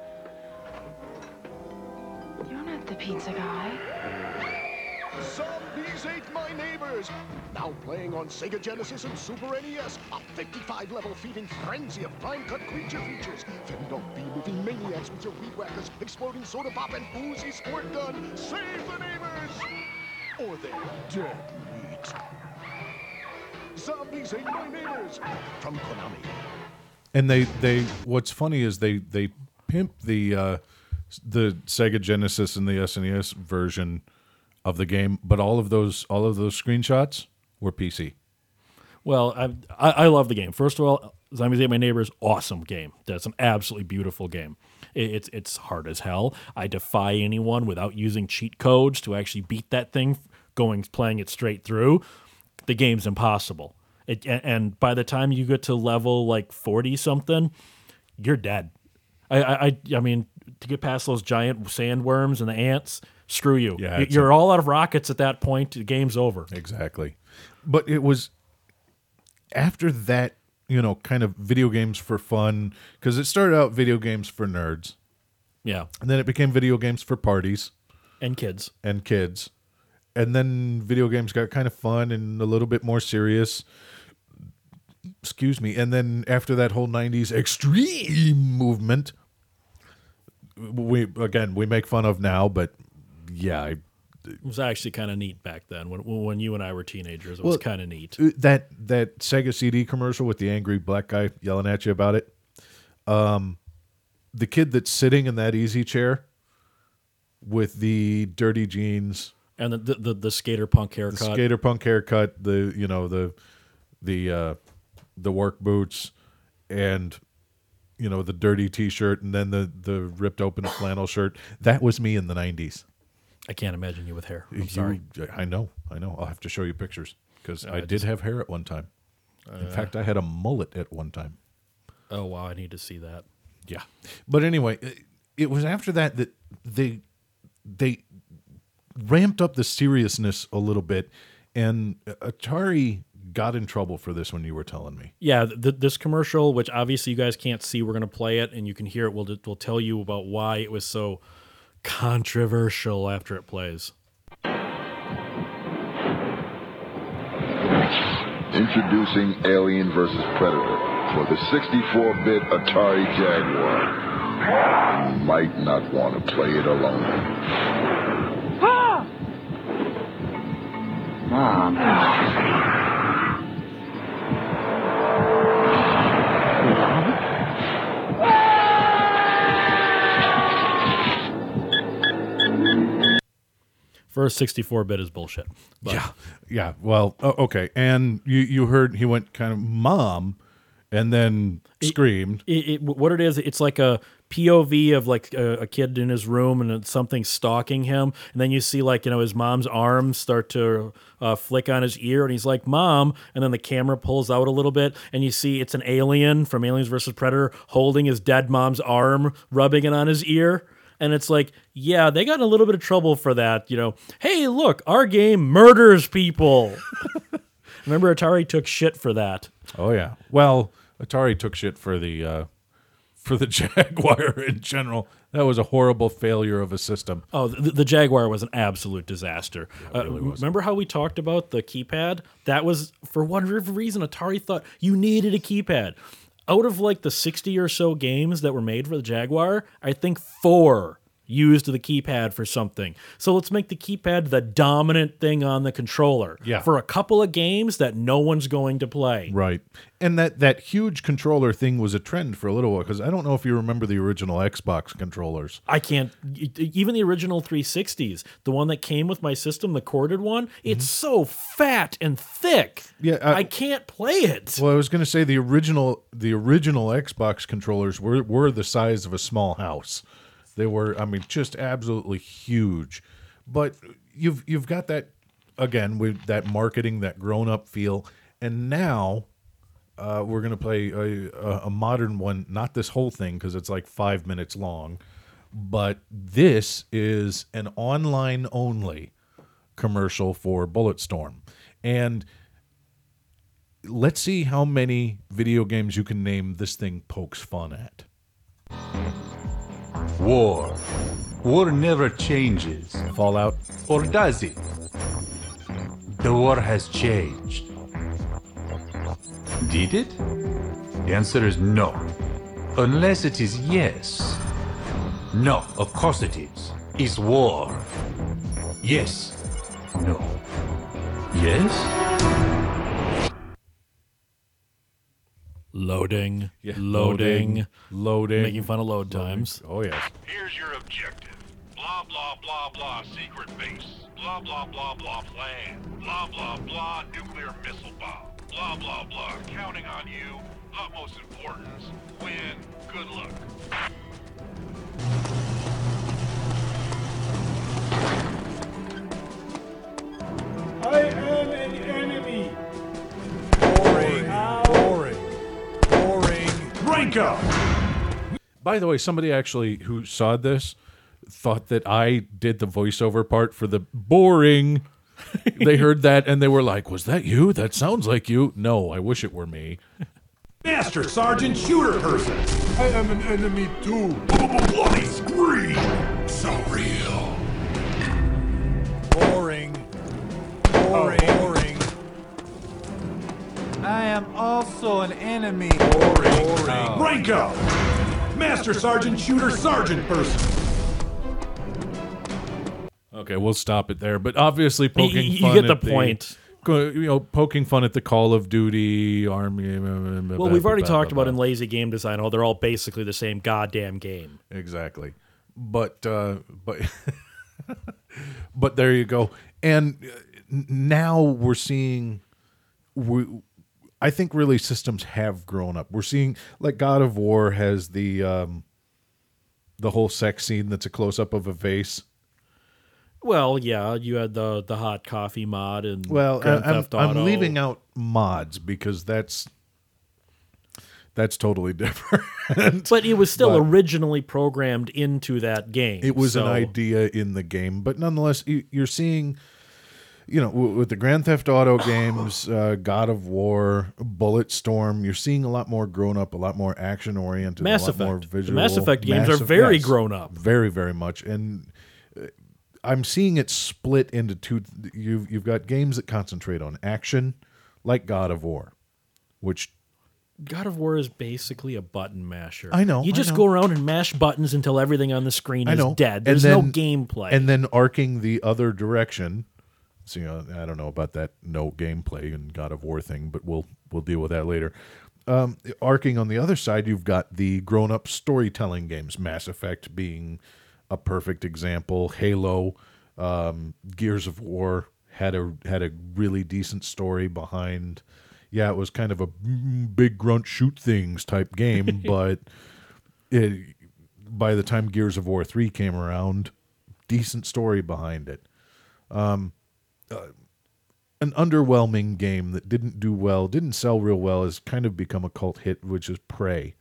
N: You're not the pizza guy.
M: Zombies ate my neighbors! Now playing on Sega Genesis and Super N E S, a fifty-five level feeding frenzy of prime-cut creature features. Fend off bee-moving maniacs with your weed whackers, exploding soda pop, and boozy squirt gun. Save the neighbors! Or they're dead meat. Zombies ate my neighbors! From Konami.
D: And they, they what's funny is they they pimp the uh, the Sega Genesis and the S N E S version of the game, but all of those all of those screenshots were P C.
C: Well, I, I I love the game. First of all, Zombies Ate My Neighbors, awesome game. That's an absolutely beautiful game. It, it's it's hard as hell. I defy anyone without using cheat codes to actually beat that thing, going playing it straight through. The game's impossible. It, and, and by the time you get to level like forty something, you're dead. I, I I I mean, to get past those giant sandworms and the ants, screw you.
D: Yeah,
C: You-
D: it's
C: you're
D: a-
C: all out of rockets at that point. The game's over.
D: Exactly. But it was after that, you know, kind of video games for fun, because it started out video games for nerds,
C: Yeah.
D: And then it became video games for parties.
C: And kids.
D: And kids. And then video games got kind of fun and a little bit more serious. Excuse me. And then after that whole nineties extreme movement, we again, we make fun of now, but yeah. I,
C: it was actually kind of neat back then when when you and I were teenagers. It was
D: well,
C: kind of neat.
D: That, that Sega C D commercial with the angry black guy yelling at you about it. Um, the kid that's sitting in that easy chair with the dirty jeans
C: and the the, the, the skater punk haircut,
D: the skater punk haircut, the you know the the uh, the work boots, and you know the dirty T-shirt, and then the the ripped open flannel shirt. That was me in the nineties.
C: I can't imagine you with hair. I'm
D: you,
C: sorry.
D: I know, I know. I'll have to show you pictures because
C: No,
D: I,
C: I
D: did
C: just-
D: have hair at one time. In
C: Uh,
D: fact, I had a mullet at one time.
C: Oh wow, I need to see that.
D: Yeah, but anyway, it, it was after that that they they ramped up the seriousness a little bit, and Atari got in trouble for this when you were telling me.
C: Yeah, th- this commercial, which obviously you guys can't see, we're going to play it and you can hear it. We'll, we'll tell you about why it was so controversial after it plays.
O: Introducing Alien versus Predator for the sixty-four bit Atari Jaguar. You might not want to play it alone.
H: Ah!
O: Mom.
C: First sixty-four bit is bullshit. But
D: Yeah, yeah. Well, o- okay, and you you heard he went kind of mom, and then screamed.
C: It, it, what it is, it's like a P O V of like a, a kid in his room and it's something stalking him, and then you see like you know his mom's arms start to uh, flick on his ear, and he's like "Mom," and then the camera pulls out a little bit, and you see it's an alien from Aliens versus Predator holding his dead mom's arm, rubbing it on his ear. And it's like, yeah, they got in a little bit of trouble for that. You know, hey, look, our game murders people. Remember, Atari took shit for that.
D: Oh yeah. Well, Atari took shit for the uh, for the Jaguar in general. That was a horrible failure of a system.
C: Oh, the, the Jaguar was an absolute disaster. Uh, remember how we talked about the keypad? That was, for whatever reason, Atari thought you needed a keypad. Out of like the sixty or so games that were made for the Jaguar, I think four used the keypad for something. So let's make the keypad the dominant thing on the controller.
D: Yeah.
C: For a couple of games that no one's going to play.
D: Right. And that, that huge controller thing was a trend for a little while, because I don't know if you remember the original Xbox controllers.
C: I can't, even the original three sixties, the one that came with my system, the corded one, it's so fat and thick.
D: Yeah, uh,
C: I can't play it.
D: Well, I was going to say the original the original Xbox controllers were, were the size of a small house. They were, I mean, just absolutely huge. But you've you've got that, again, with that marketing, that grown-up feel. And now uh, we're going to play a, a, a modern one, not this whole thing because it's like five minutes long, but this is an online-only commercial for Bulletstorm. And let's see how many video games you can name this thing pokes fun at.
P: War. War never changes.
D: Fallout.
P: Or does it? The war has changed. Did it? The answer is no. Unless it is yes. No, of course it is. It's war. Yes. No. Yes?
C: Loading,
D: Yeah,
C: loading,
D: loading,
C: making fun of load times.
D: Oh, yes.
Q: Here's your objective. Blah, blah, blah, blah, secret base. Blah, blah, blah, blah, plan. Blah, blah, blah, nuclear missile bomb. Blah, blah, blah, counting on you. Utmost importance. Win. Good luck.
L: I am an enemy.
D: Boring. Boring. Boring.
L: Rank up.
D: By the way, somebody actually who saw this thought that I did the voiceover part for the boring. They heard that and they were like, was that you? That sounds like you. No, I wish it were me.
R: Master Sergeant Shooter Person.
B: I am an enemy too.
R: Bloody scream. So real.
B: Boring. Boring.
R: Oh,
B: boring.
S: I am also an enemy.
R: Boring. Boring. Rank up. Master Sergeant Shooter Sergeant Person.
D: Okay, we'll stop it there. But obviously, poking
C: you, you
D: fun
C: get the
D: at the
C: point.
D: You know, poking fun at the Call of Duty Army.
C: Well, we've already talked about in lazy game design how they're all basically the same goddamn game.
D: Exactly, but uh, but but there you go. And now we're seeing, we, I think really systems have grown up. We're seeing like God of War has the um, the whole sex scene that's a close up of a vase.
C: Well, yeah, you had the the hot coffee mod and
D: well,
C: Grand
D: I'm,
C: Theft Auto.
D: I'm leaving out mods because that's that's totally different.
C: But it was still
D: But
C: originally programmed into that game.
D: it was
C: so.
D: an idea in the game, but nonetheless, you, you're seeing, you know, w- with the Grand Theft Auto games, uh, God of War, Bulletstorm, you're seeing a lot more grown up, a lot more action oriented,
C: Mass
D: a lot
C: Effect.
D: more
C: The
D: visual.
C: Mass Effect games
D: Mass
C: are very
D: yes,
C: grown up.
D: very, very much, and uh, I'm seeing it split into two. You've you've got games that concentrate on action, like God of War, which
C: God of War is basically a button masher.
D: I know,
C: You
D: I
C: just
D: know.
C: go around and mash buttons until everything on the screen
D: I
C: is
D: know.
C: dead.
D: And
C: There's
D: then-
C: no gameplay.
D: And then arcing the other direction. So, you know, I don't know about that no gameplay and God of War thing, but we'll we'll deal with that later. Um, arcing on the other side, you've got the grown-up storytelling games, Mass Effect being a perfect example. Halo, um, Gears of War had a had a really decent story behind. Yeah, it was kind of a big grunt shoot things type game, but it, by the time Gears of War three came around, decent story behind it. Um, uh, an underwhelming game that didn't do well, didn't sell real well, has kind of become a cult hit, which is Prey.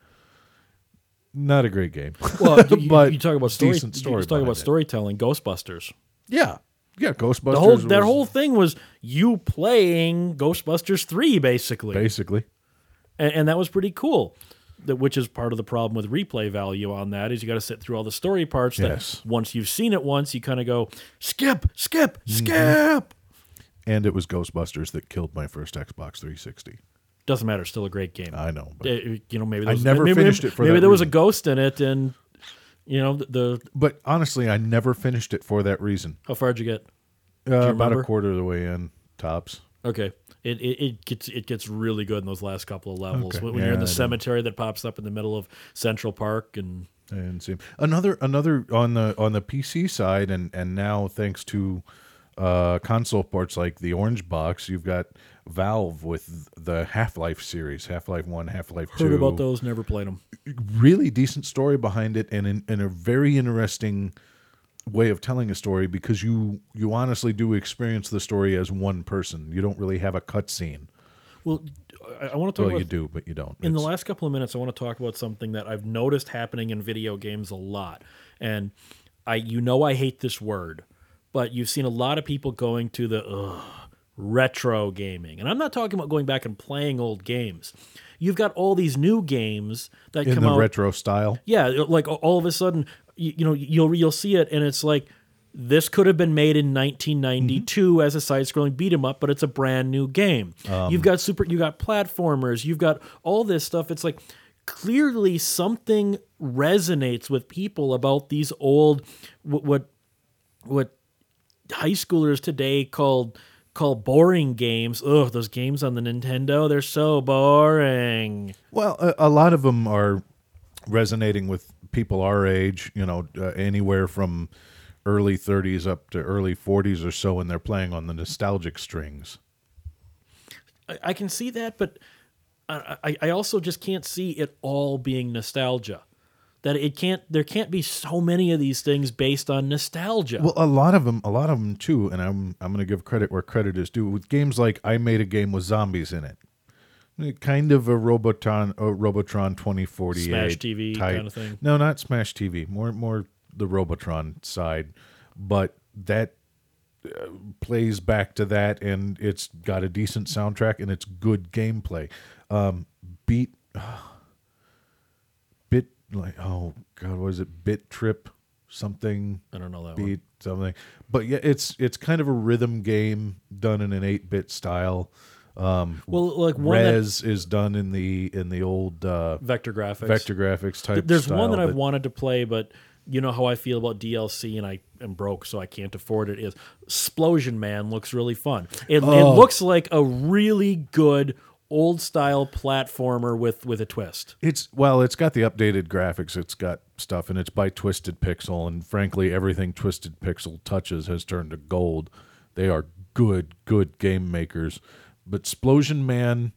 D: Not a great game.
C: Well, you,
D: but
C: you talk about story.
D: decent story
C: You talk
D: behind
C: about
D: it.
C: storytelling. Ghostbusters.
D: Yeah, yeah. Ghostbusters.
C: The whole that
D: was-
C: whole thing was you playing Ghostbusters three, basically.
D: basically.
C: and, and that was pretty cool. That which is part of the problem with replay value on that is you got to sit through all the story parts. That
D: Yes.
C: once you've seen it once, you kind of go skip, skip,
D: Mm-hmm.
C: skip.
D: And it was Ghostbusters that killed my first Xbox three sixty.
C: Doesn't matter, still a great game.
D: I know, but
C: Uh, you know, maybe there
D: I
C: was,
D: never
C: maybe,
D: finished
C: maybe,
D: it for
C: maybe
D: that
C: there was a
D: reason.
C: ghost in it, and you know the, the
D: But honestly, I never finished it for that reason.
C: how far'd you get?
D: Uh,
C: Do you
D: about
C: remember?
D: a quarter of the way in, tops.
C: Okay, it, it it gets it gets really good in those last couple of levels
D: Okay.
C: when, when you're in
D: Yeah,
C: the
D: I know.
C: cemetery that pops up in the middle of Central Park and.
D: And see another another on the on the P C side, and and now thanks to uh, console ports like the Orange Box, you've got Valve with the Half-Life series, Half-Life One, Half-Life Two.
C: Heard about those, never played them.
D: Really decent story behind it, and in, in a very interesting way of telling a story, because you you honestly do experience the story as one person. You don't really have a cutscene.
C: Well, I, I want to talk
D: Well,
C: about.
D: you do, but you don't.
C: In the
D: It's-
C: last couple of minutes, I want to talk about something that I've noticed happening in video games a lot, and I, you know, I hate this word, but you've seen a lot of people going to the ugh, retro gaming, and I'm not talking about going back and playing old games. You've got all these new games that
D: in
C: come
D: the
C: out.
D: retro style.
C: Yeah, like all of a sudden, you, you know, you'll you'll see it, and it's like this could have been made in nineteen ninety-two
D: Mm-hmm.
C: as a side-scrolling beat 'em up, but it's a brand new game.
D: Um,
C: you've got super, you got platformers, you've got all this stuff. It's like clearly something resonates with people about these old what what, what high schoolers today called call boring games. Ugh, those games on the Nintendo, they're so boring.
D: Well, a, a lot of them are resonating with people our age, you know, uh, anywhere from early thirties up to early forties or so, and they're playing on the nostalgic strings.
C: I, I can see that, but I, I, I also just can't see it all being nostalgia. That it can't, there can't be so many of these things based on nostalgia.
D: Well, a lot of them, a lot of them too, and I'm I'm going to give credit where credit is due. With games like I made a game with zombies in it, kind of a Robotron, a Robotron twenty forty-eight
C: Smash T V
D: type.
C: kind of thing?
D: No, not Smash T V. More more the Robotron side, but that uh, plays back to that, and it's got a decent soundtrack and it's good gameplay. Um, beat Bit like oh god, what is it? Bit Trip something.
C: I don't know that
D: beat
C: one.
D: something. But yeah, it's it's kind of a rhythm game done in an eight-bit style. Um,
C: well, like one
D: Rez that, is done in the in the old uh,
C: vector graphics,
D: vector graphics type.
C: There's
D: style
C: one that I've
D: that,
C: wanted to play, but you know how I feel about D L C, and I am broke, so I can't afford it. Is Splosion Man looks really fun. It,
D: oh.
C: it looks like a really good old style platformer with with a twist.
D: It's well, it's got the updated graphics. It's got stuff, and it's by Twisted Pixel. And frankly, everything Twisted Pixel touches has turned to gold. They are good, good game makers. But Splosion Man,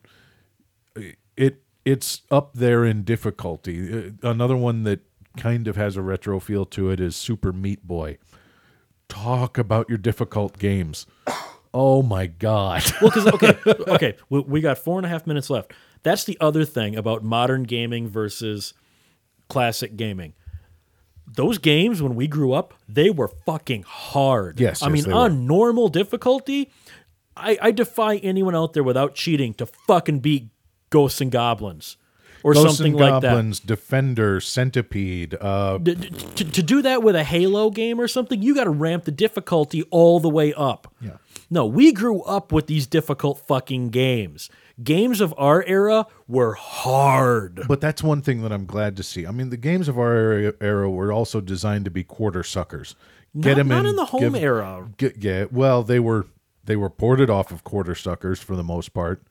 D: it it's up there in difficulty. Another one that kind of has a retro feel to it is Super Meat Boy. Talk about your difficult games. Oh my god.
C: Well, because okay, okay, we, we got four and a half minutes left. That's the other thing about modern gaming versus classic gaming. Those games when we grew up, they were fucking hard.
D: Yes,
C: I
D: yes,
C: mean
D: they
C: on
D: were.
C: normal difficulty. I, I defy anyone out there without cheating to fucking beat Ghosts and Goblins or
D: Ghosts
C: something
D: and
C: like
D: Goblins,
C: that.
D: Defender, Centipede. Uh,
C: D- d- to, to do that with a Halo game or something, you got to ramp the difficulty all the way up.
D: Yeah.
C: No, we grew up with these difficult fucking games. Games of our era were hard.
D: But that's one thing that I'm glad to see. I mean, the games of our era, era were also designed to be quarter suckers. Get
C: Not,
D: them
C: not
D: in,
C: in the home
D: give-
C: era.
D: Get, yeah, well, they were they were ported off of quarter suckers for the most part.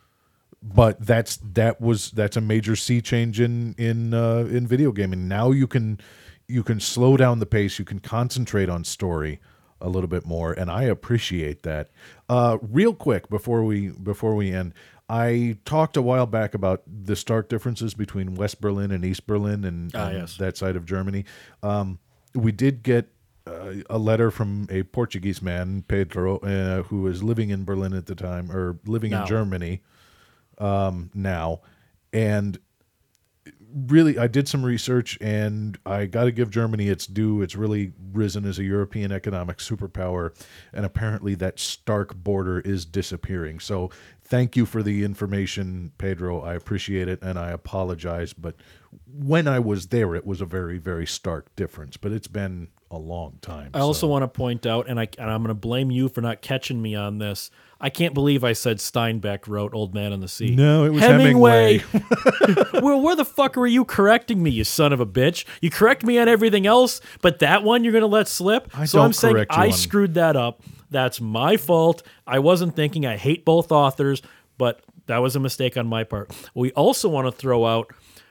D: But that's that was that's a major sea change in in uh, in video gaming. Now you can you can slow down the pace. You can concentrate on story a little bit more, and I appreciate that. Uh, real quick before we before we end, I talked a while back about the stark differences between West Berlin and East Berlin and,
C: Ah,
D: and
C: yes.
D: that side of Germany. Um, we did get uh, a letter from a Portuguese man, Pedro, uh, who was living in Berlin at the time, or living
C: Now.
D: in Germany um, now, and really, I did some research, and I got to give Germany its due. It's really risen as a European economic superpower, and apparently that stark border is disappearing. So thank you for the information, Pedro. I appreciate it, and I apologize. But when I was there, it was a very, very stark difference. But it's been a long time.
C: I also want to point out, and, I, and I'm going to blame you for not catching me on this. I can't believe I said Steinbeck wrote Old Man on the Sea.
D: No, it was
C: Hemingway. Well, where the fuck were you correcting me, you son of a bitch? You correct me on everything else, but that one you're going to let slip?
D: I
C: so
D: don't
C: I'm saying
D: correct you
C: I
D: on-
C: screwed that up. That's my fault. I wasn't thinking. I hate both authors, but that was a mistake on my part. We also want to throw out,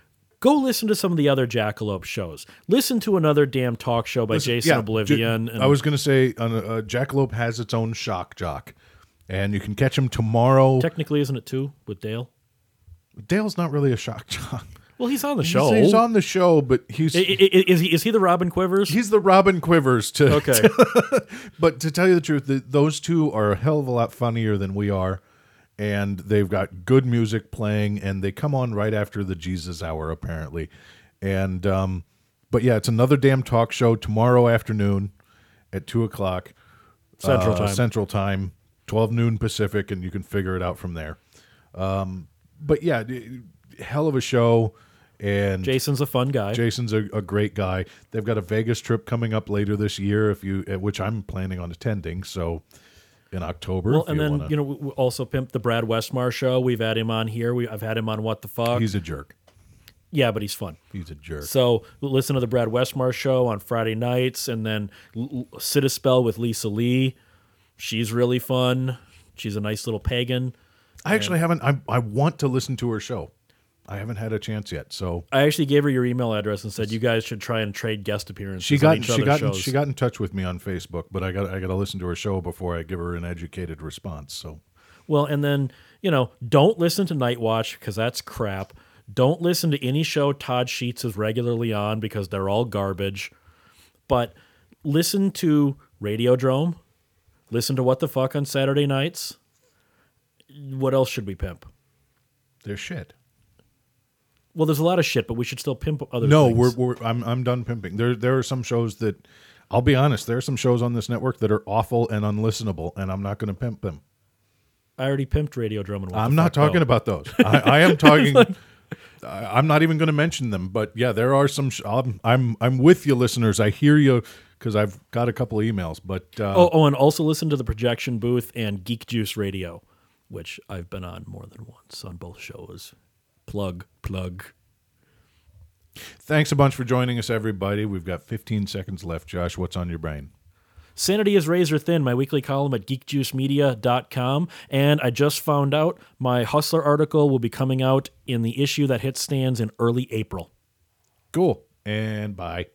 C: go listen to some of the other Jackalope shows. Listen to another damn talk show by
D: Listen,
C: Jason
D: yeah,
C: Oblivion.
D: J- I was going to say, uh, uh, Jackalope has its own shock jock, and you can catch him tomorrow.
C: Technically, isn't it too, with Dale?
D: Dale's not really a shock jock.
C: Well, he's on the
D: He's-
C: show.
D: He's on the show, but he's
C: I- I- Is he, is he the Robin Quivers?
D: he's the Robin Quivers. To,
C: Okay.
D: but to tell you the truth, the, those two are a hell of a lot funnier than we are, and they've got good music playing, and they come on right after the Jesus Hour, apparently. And um, but yeah, it's another damn talk show tomorrow afternoon at two o'clock
C: Central
D: uh,
C: Time.
D: Central Time, twelve noon Pacific, and you can figure it out from there. Um, but yeah, d- hell of a show. And
C: Jason's a fun guy.
D: Jason's a, a great guy. They've got a Vegas trip coming up later this year, if you, uh, which I'm planning on attending. So in October,
C: Well,
D: if
C: and
D: you
C: then
D: wanna,
C: you know, we we also pimp the Brad Westmar show. We've had him on here. We I've had him on What the Fuck.
D: he's a jerk.
C: Yeah, but he's fun.
D: He's a jerk.
C: So listen to the Brad Westmar show on Friday nights, and then L- L- Sit a Spell with Lisa Lee. She's really fun. She's a nice little pagan.
D: I actually haven't. I I want to listen to her show. I haven't had a chance yet. So
C: I actually gave her your email address and said you guys should try and trade guest appearances.
D: she
C: on
D: got
C: each
D: she
C: other's
D: got in,
C: shows.
D: she got in touch with me on Facebook, but I got I got to listen to her show before I give her an educated response. So
C: Well, and then, you know, don't listen to Night Watch because that's crap. Don't listen to any show Todd Sheets is regularly on because they're all garbage. But listen to Radiodrome. Listen to What the Fuck on Saturday nights. What else should we pimp?
D: they're shit.
C: Well, there's a lot of shit, but we should still pimp other
D: No,
C: things.
D: we're, we're I'm I'm done pimping. There there are some shows that I'll be honest. There are some shows on this network that are awful and unlistenable, and I'm not going to pimp them.
C: I already pimped Radiodrome. And what
D: I'm
C: the
D: not
C: Fuck,
D: talking
C: though.
D: about those. I, I am talking. I, I'm not even going to mention them, but yeah, there are some. Sh- I'm, I'm I'm with you, listeners. I hear you because I've got a couple of emails. But uh,
C: oh, oh, and also listen to the Projection Booth and Geek Juice Radio, which I've been on more than once on both shows. Plug, plug.
D: Thanks a bunch for joining us, everybody. We've got fifteen seconds left. Josh, what's on your brain?
C: Sanity is Razor Thin, my weekly column at geek juice media dot com. And I just found out my Hustler article will be coming out in the issue that hits stands in early April.
D: Cool. And bye.